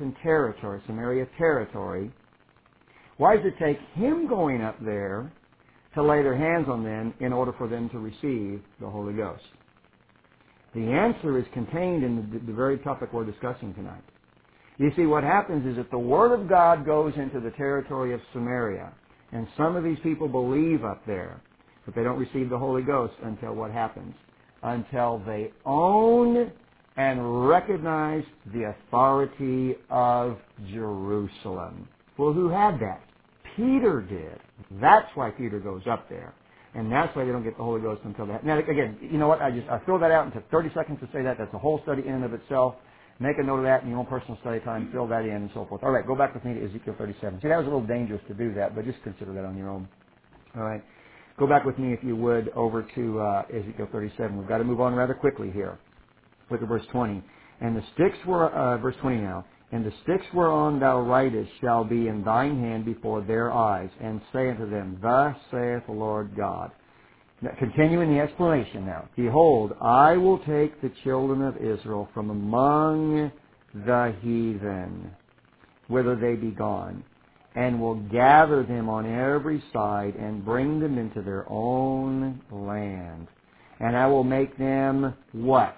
territory, why does it take him going up there to lay their hands on them in order for them to receive the Holy Ghost? The answer is contained in the very topic we're discussing tonight. You see, what happens is that the Word of God goes into the territory of Samaria, and some of these people believe up there, but they don't receive the Holy Ghost until what happens? Until they own and recognize the authority of Jerusalem. Well, who had that? Peter did. That's why Peter goes up there. And that's why they don't get the Holy Ghost until that. Now, again, you know what? I throw that out and took 30 seconds to say that. That's a whole study in and of itself. Make a note of that in your own personal study time. Fill that in and so forth. All right, go back with me to Ezekiel 37. See, that was a little dangerous to do that, but just consider that on your own. All right. Go back with me, if you would, over to Ezekiel 37. We've got to move on rather quickly here. Look at verse 20. And the sticks were, verse 20 now, and the sticks whereon thou writest shall be in thine hand before their eyes, and say unto them, Thus saith the Lord God. Now, continuing the explanation now. Behold, I will take the children of Israel from among the heathen, whither they be gone, and will gather them on every side, and bring them into their own land. And I will make them what?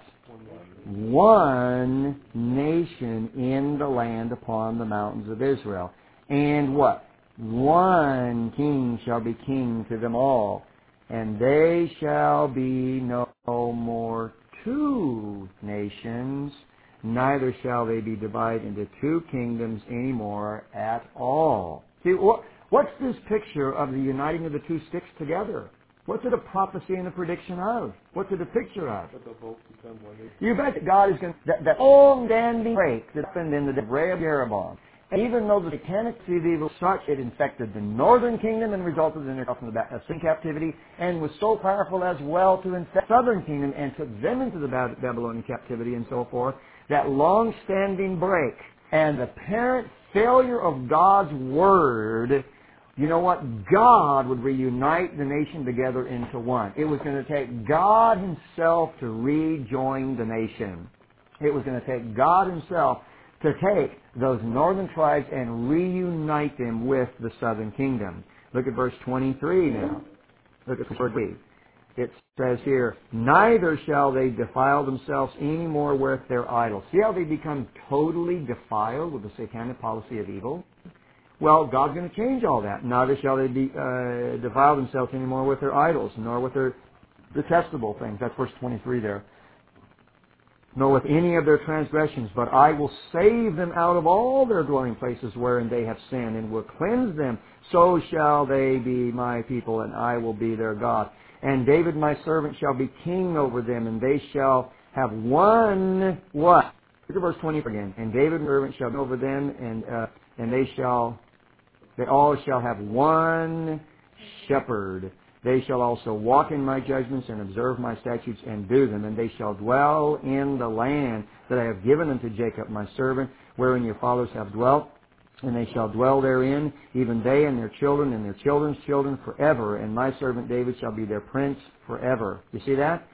One nation in the land upon the mountains of Israel. And what? One king shall be king to them all. And they shall be no more two nations, neither shall they be divided into two kingdoms anymore at all. See, what's this picture of the uniting of the two sticks together? What's it a prophecy and a prediction of? What's it a picture of? You bet that God is going to... That old dandy break that happened in the day of Rehoboam. And even though the satanic seed of evil such, it infected the northern kingdom and resulted in their sin captivity, and was so powerful as well to infect the southern kingdom and took them into the Babylonian captivity and so forth, that long-standing break and the apparent failure of God's Word, you know what? God would reunite the nation together into one. It was going to take God Himself to rejoin the nation. It was going to take God Himself to take those northern tribes and reunite them with the southern kingdom. Look at verse 23 now. Look at verse 3. It says here, Neither shall they defile themselves any more with their idols. See how they become totally defiled with the satanic policy of evil? Well, God's going to change all that. Neither shall they defile themselves any more with their idols, nor with their detestable things. That's verse 23 there. nor with any of their transgressions, but I will save them out of all their dwelling places wherein they have sinned, and will cleanse them. So shall they be my people, and I will be their God. And David my servant shall be king over them, and they shall have one what? Look at verse 20 again. And David my servant shall be over them, and they all shall have one shepherd. They shall also walk in my judgments and observe my statutes and do them, and they shall dwell in the land that I have given unto Jacob my servant, wherein your fathers have dwelt, and they shall dwell therein, even they and their children's children forever, and my servant David shall be their prince forever. You see that?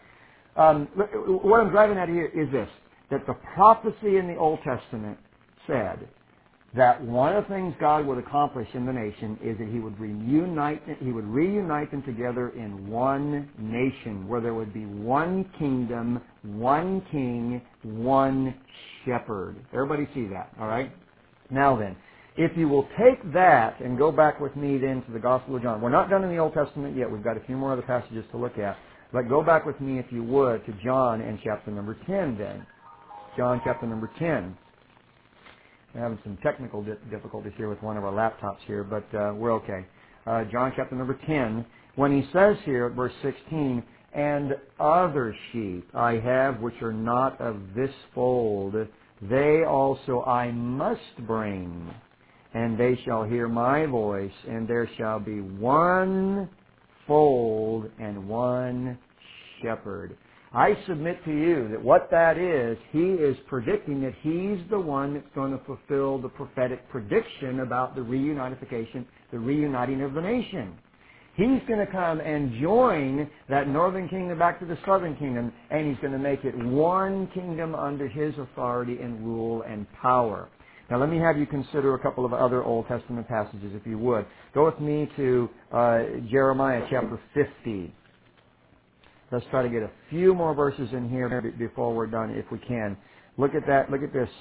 What I'm driving at here is this, that the prophecy in the Old Testament said that one of the things God would accomplish in the nation is that He would reunite them together in one nation, where there would be one kingdom, one king, one shepherd. Everybody see that, all right? Now then, if you will take that and go back with me then to the Gospel of John. We're not done in the Old Testament yet. We've got a few more other passages to look at. But go back with me, if you would, to John and chapter number 10 then. John chapter number 10. We're having some technical difficulties here with one of our laptops here, but we're okay. John chapter number 10, when he says here at verse 16, and other sheep I have which are not of this fold, they also I must bring, and they shall hear my voice, and there shall be one fold and one shepherd. I submit to you that what that is, he is predicting that he's the one that's going to fulfill the prophetic prediction about the reunification, the reuniting of the nation. He's going to come and join that northern kingdom back to the southern kingdom, and he's going to make it one kingdom under his authority and rule and power. Now let me have you consider a couple of other Old Testament passages, if you would. Go with me to Jeremiah chapter 50. Let's try to get a few more verses in here before we're done, if we can. Look at that. Look at this.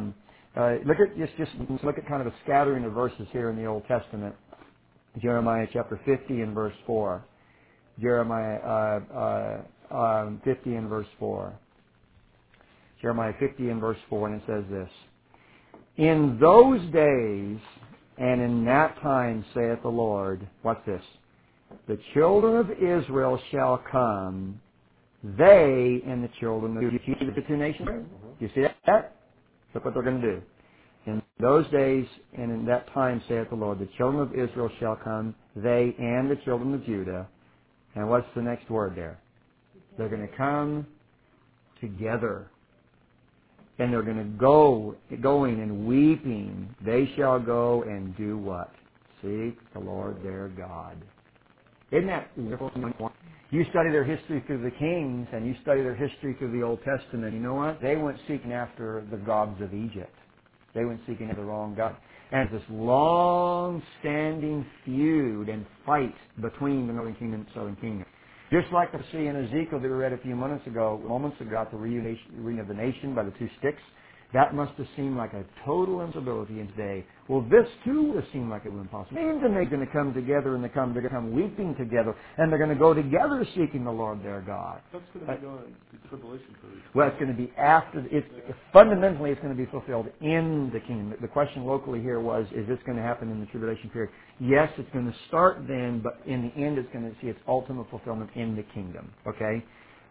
Look at kind of a scattering of verses here in the Old Testament. Jeremiah chapter 50 and verse 4. Jeremiah 50 and verse 4. Jeremiah 50 and verse 4, and it says this: In those days and in that time, saith the Lord, what's this? The children of Israel shall come, they and the children of Judah, the two nations. Do you see that? Look what they're going to do. In those days and in that time, saith the Lord, the children of Israel shall come, they and the children of Judah. And what's the next word there? They're going to come together. And they're going to going and weeping. They shall go and do what? Seek the Lord their God. Isn't that wonderful? You study their history through the kings, and you study their history through the Old Testament. You know what? They went seeking after the gods of Egypt. They went seeking after the wrong God. And this long-standing feud and fight between the northern kingdom and the southern kingdom. Just like the see in Ezekiel that we read a few moments ago, about the reunion of the nation by the two sticks. That must have seemed like a total impossibility in today. Well, this too would have seemed like it was impossible. And they're going to come together, and they're going to come weeping together, and they're going to go together seeking the Lord their God. That's going to be done in the tribulation period. Well, it's going to be after. Fundamentally, it's going to be fulfilled in the kingdom. The question locally here was, is this going to happen in the tribulation period? Yes, it's going to start then, but in the end, it's going to see its ultimate fulfillment in the kingdom. Okay.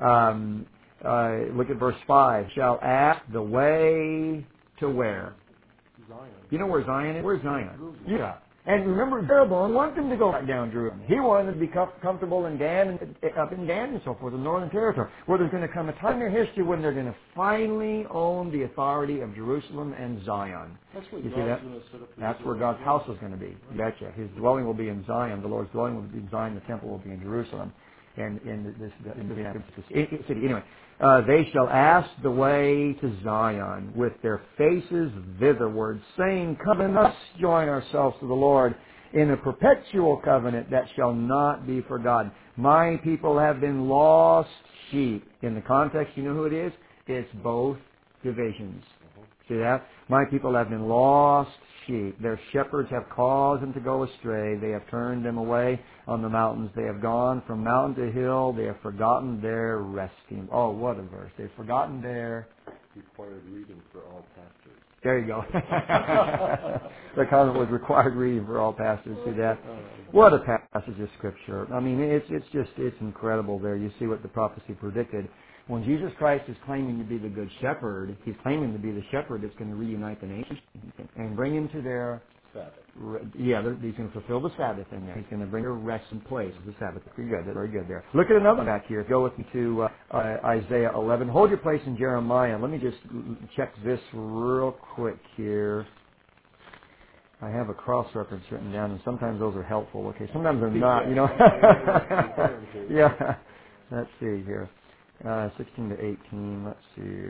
Look at verse 5. Shall ask the way to where? Zion. You know where Zion is? Where's Zion? Yeah. And remember, Jeroboam wanted them to go back down Jerusalem. He wanted them to be comfortable in Dan, up in Dan and so forth, the northern territory, where there's going to come a time in their history when they're going to finally own the authority of Jerusalem and Zion. That's where you see God's that? going to set up That's where God's house is going to be. You betcha. His dwelling will be in Zion. The Lord's dwelling will be in Zion. The temple will be in Jerusalem. And in this city. Anyway, they shall ask the way to Zion with their faces thitherward, saying, Come and us join ourselves to the Lord in a perpetual covenant that shall not be forgotten. My people have been lost sheep. In the context, you know who it is? It's both divisions. See that? My people have been lost sheep. Their shepherds have caused them to go astray. They have turned them away on the mountains. They have gone from mountain to hill. They have forgotten their resting. Oh, what a verse. They've forgotten their required reading for all pastors. There you go. The comment was required reading for all pastors. See that? What a passage of Scripture. I mean, it's incredible there. You see what the prophecy predicted. When Jesus Christ is claiming to be the Good Shepherd, He's claiming to be the shepherd that's going to reunite the nations and bring them to their Sabbath. Yeah, He's going to fulfill the Sabbath in there. He's going to bring a rest in place of the Sabbath. Very good there. Look at another back here. Go with me to Isaiah 11. Hold your place in Jeremiah. Let me just check this real quick here. I have a cross-reference written down, and sometimes those are helpful. Okay, sometimes they're not, you know. Yeah. Let's see here. 16 to 18. Let's see.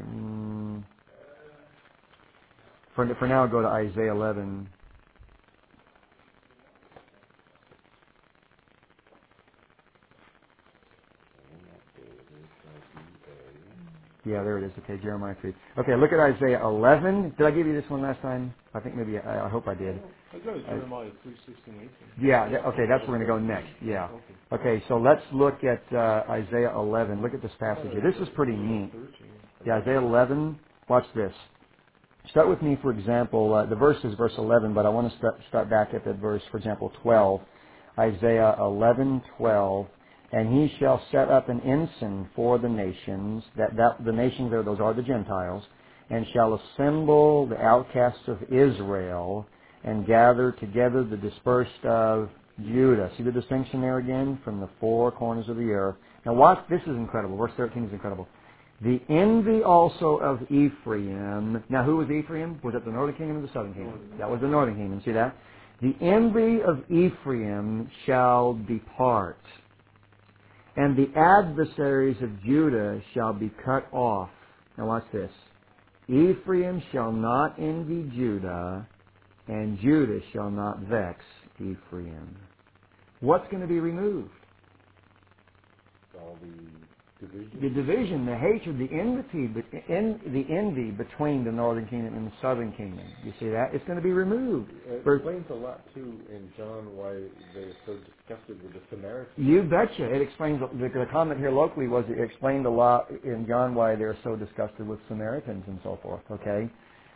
For now, I'll go to Isaiah 11. Yeah, there it is. Okay, Jeremiah 3. Okay, look at Isaiah 11. Did I give you this one last time? I think maybe, I hope I did. I got Jeremiah 3, 16, 18. Yeah, okay, that's where we're going to go next. Yeah. Okay, so let's look at Isaiah 11. Look at this passage here. This is pretty neat. Yeah, Isaiah 11. Watch this. Start with me, for example, the verse is verse 11, but I want to start back at the verse, for example, 12. Isaiah 11:12. And he shall set up an ensign for the nations, the nations there, those are the Gentiles, and shall assemble the outcasts of Israel, and gather together the dispersed of Judah. See the distinction there again? From the four corners of the earth. Now watch, this is incredible. Verse 13 is incredible. The envy also of Ephraim. Now who was Ephraim? Was it the northern kingdom or the southern kingdom? That was the northern kingdom. See that? The envy of Ephraim shall depart, and the adversaries of Judah shall be cut off. Now watch this. Ephraim shall not envy Judah, and Judah shall not vex Ephraim. What's going to be removed? All the division. The division, the hatred, the envy between the northern kingdom and the southern kingdom. You see that? It's going to be removed. It explains a lot, too, in John, why they're so disgusted with the Samaritans. You betcha. It explains, the comment here locally was it explained a lot in John why they're so disgusted with Samaritans and so forth, okay?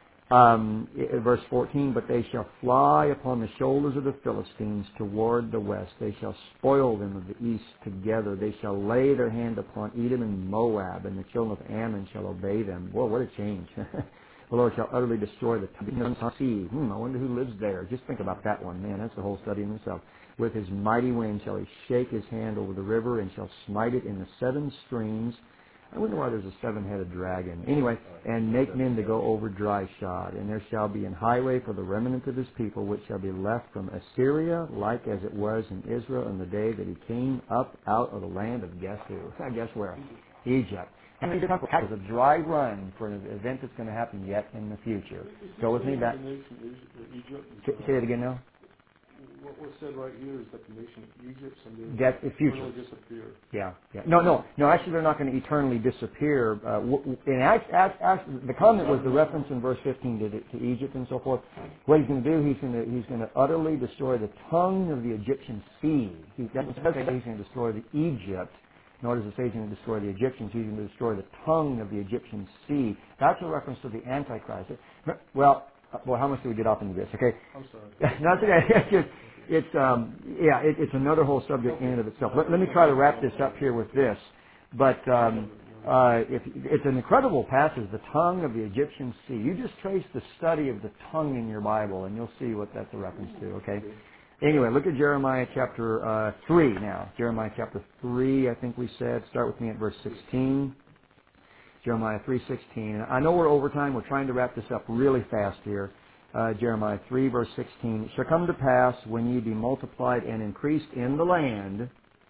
Verse 14, but they shall fly upon the shoulders of the Philistines toward the west. They shall spoil them of the east together. They shall lay their hand upon Edom and Moab, and the children of Ammon shall obey them. Boy, what a change. The Lord shall utterly destroy the sea. I wonder who lives there. Just think about that one. Man, that's the whole study in itself. With his mighty wind shall he shake his hand over the river, and shall smite it in the seven streams. I wonder why there's a seven-headed dragon. Anyway, and make men to go over dry shod. And there shall be an highway for the remnant of his people, which shall be left from Assyria, like as it was in Israel in the day that he came up out of the land of guess who? Guess where? Egypt. And it's a dry run for an event that's going to happen yet in the future. Go with me back. Say it again now. What's said right here is that the nation of Egypt someday That's the future. will disappear. Yeah. No. Actually, they're not going to eternally disappear. The comment was the reference in verse 15 to Egypt and so forth. What he's going to do, he's going to utterly destroy the tongue of the Egyptian sea. He doesn't say he's going to destroy the Egypt, nor does it say he's going to destroy the Egyptians. He's going to destroy the tongue of the Egyptian sea. That's a reference to the Antichrist. Well, how much do we get off into this? Okay. I'm sorry. No, it's okay. It's another whole subject in and of itself. Let me try to wrap this up here with this. But it's an incredible passage, the tongue of the Egyptian sea. You just trace the study of the tongue in your Bible, and you'll see what that's a reference to, okay? Anyway, look at Jeremiah chapter 3 now. Jeremiah chapter 3, I think we said. Start with me at verse 16. Jeremiah 3:16. I know we're over time. We're trying to wrap this up really fast here. Jeremiah 3, verse 16. It shall come to pass, when ye be multiplied and increased in the land,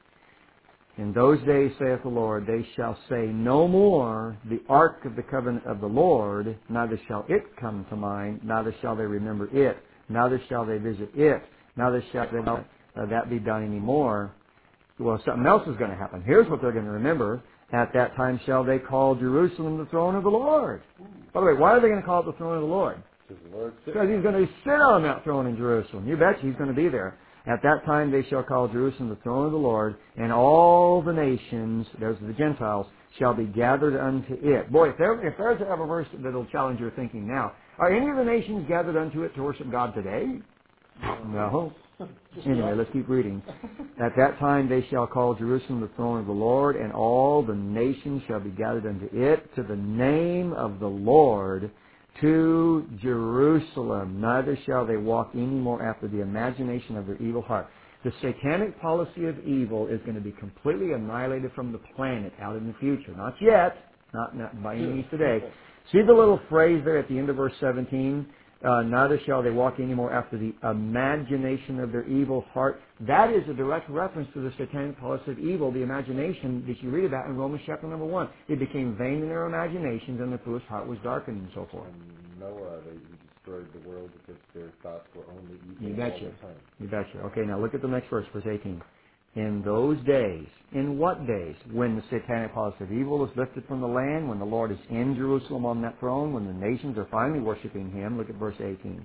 in those days, saith the Lord, they shall say no more, the ark of the covenant of the Lord, neither shall it come to mind, neither shall they remember it, neither shall they visit it, neither shall that be done any more. Well, something else is going to happen. Here's what they're going to remember. At that time shall they call Jerusalem the throne of the Lord. By the way, why are they going to call it the throne of the Lord? Because he's going to sit on that throne in Jerusalem. You bet he's going to be there. At that time they shall call Jerusalem the throne of the Lord, and all the nations, those are the Gentiles, shall be gathered unto it. Boy, if there's ever a verse that'll challenge your thinking now, are any of the nations gathered unto it to worship God today? No. Anyway, let's keep reading. At that time they shall call Jerusalem the throne of the Lord, and all the nations shall be gathered unto it, to the name of the Lord, to Jerusalem. Neither shall they walk any more after the imagination of their evil heart. The satanic policy of evil is going to be completely annihilated from the planet out in the future. Not yet. Not by any means today. See the little phrase there at the end of verse 17? Neither shall they walk any more after the imagination of their evil heart. That is a direct reference to the satanic policy of evil, the imagination that you read about in Romans chapter number 1. It became vain in their imaginations, and their foolish heart was darkened, and so forth. And Noah, he destroyed the world because their thoughts were only evil You all betcha. the time. You betcha. Okay, now look at the next verse, verse 18. In those days, in what days? When the satanic policy of evil is lifted from the land, when the Lord is in Jerusalem on that throne, when the nations are finally worshiping Him. Look at verse 18.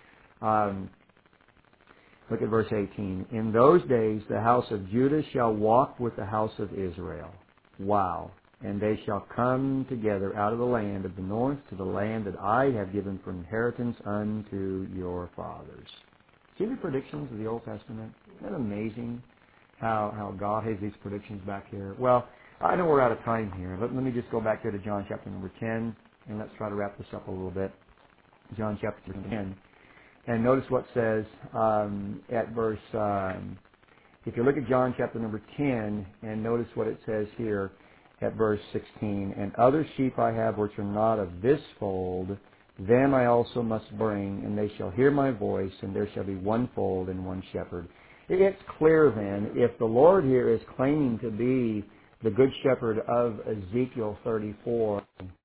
Look at verse 18. In those days the house of Judah shall walk with the house of Israel. Wow. And they shall come together out of the land of the north to the land that I have given for inheritance unto your fathers. See the predictions of the Old Testament? Isn't that amazing how God has these predictions back here? Well, I know we're out of time here, but let me just go back here to John chapter number 10, and let's try to wrap this up a little bit. John chapter 10. And notice what it says at verse, if you look at John chapter number 10, and notice what it says here at verse 16. And other sheep I have which are not of this fold, them I also must bring, and they shall hear my voice, and there shall be one fold and one shepherd. It's clear then, if the Lord here is claiming to be the good shepherd of Ezekiel 34,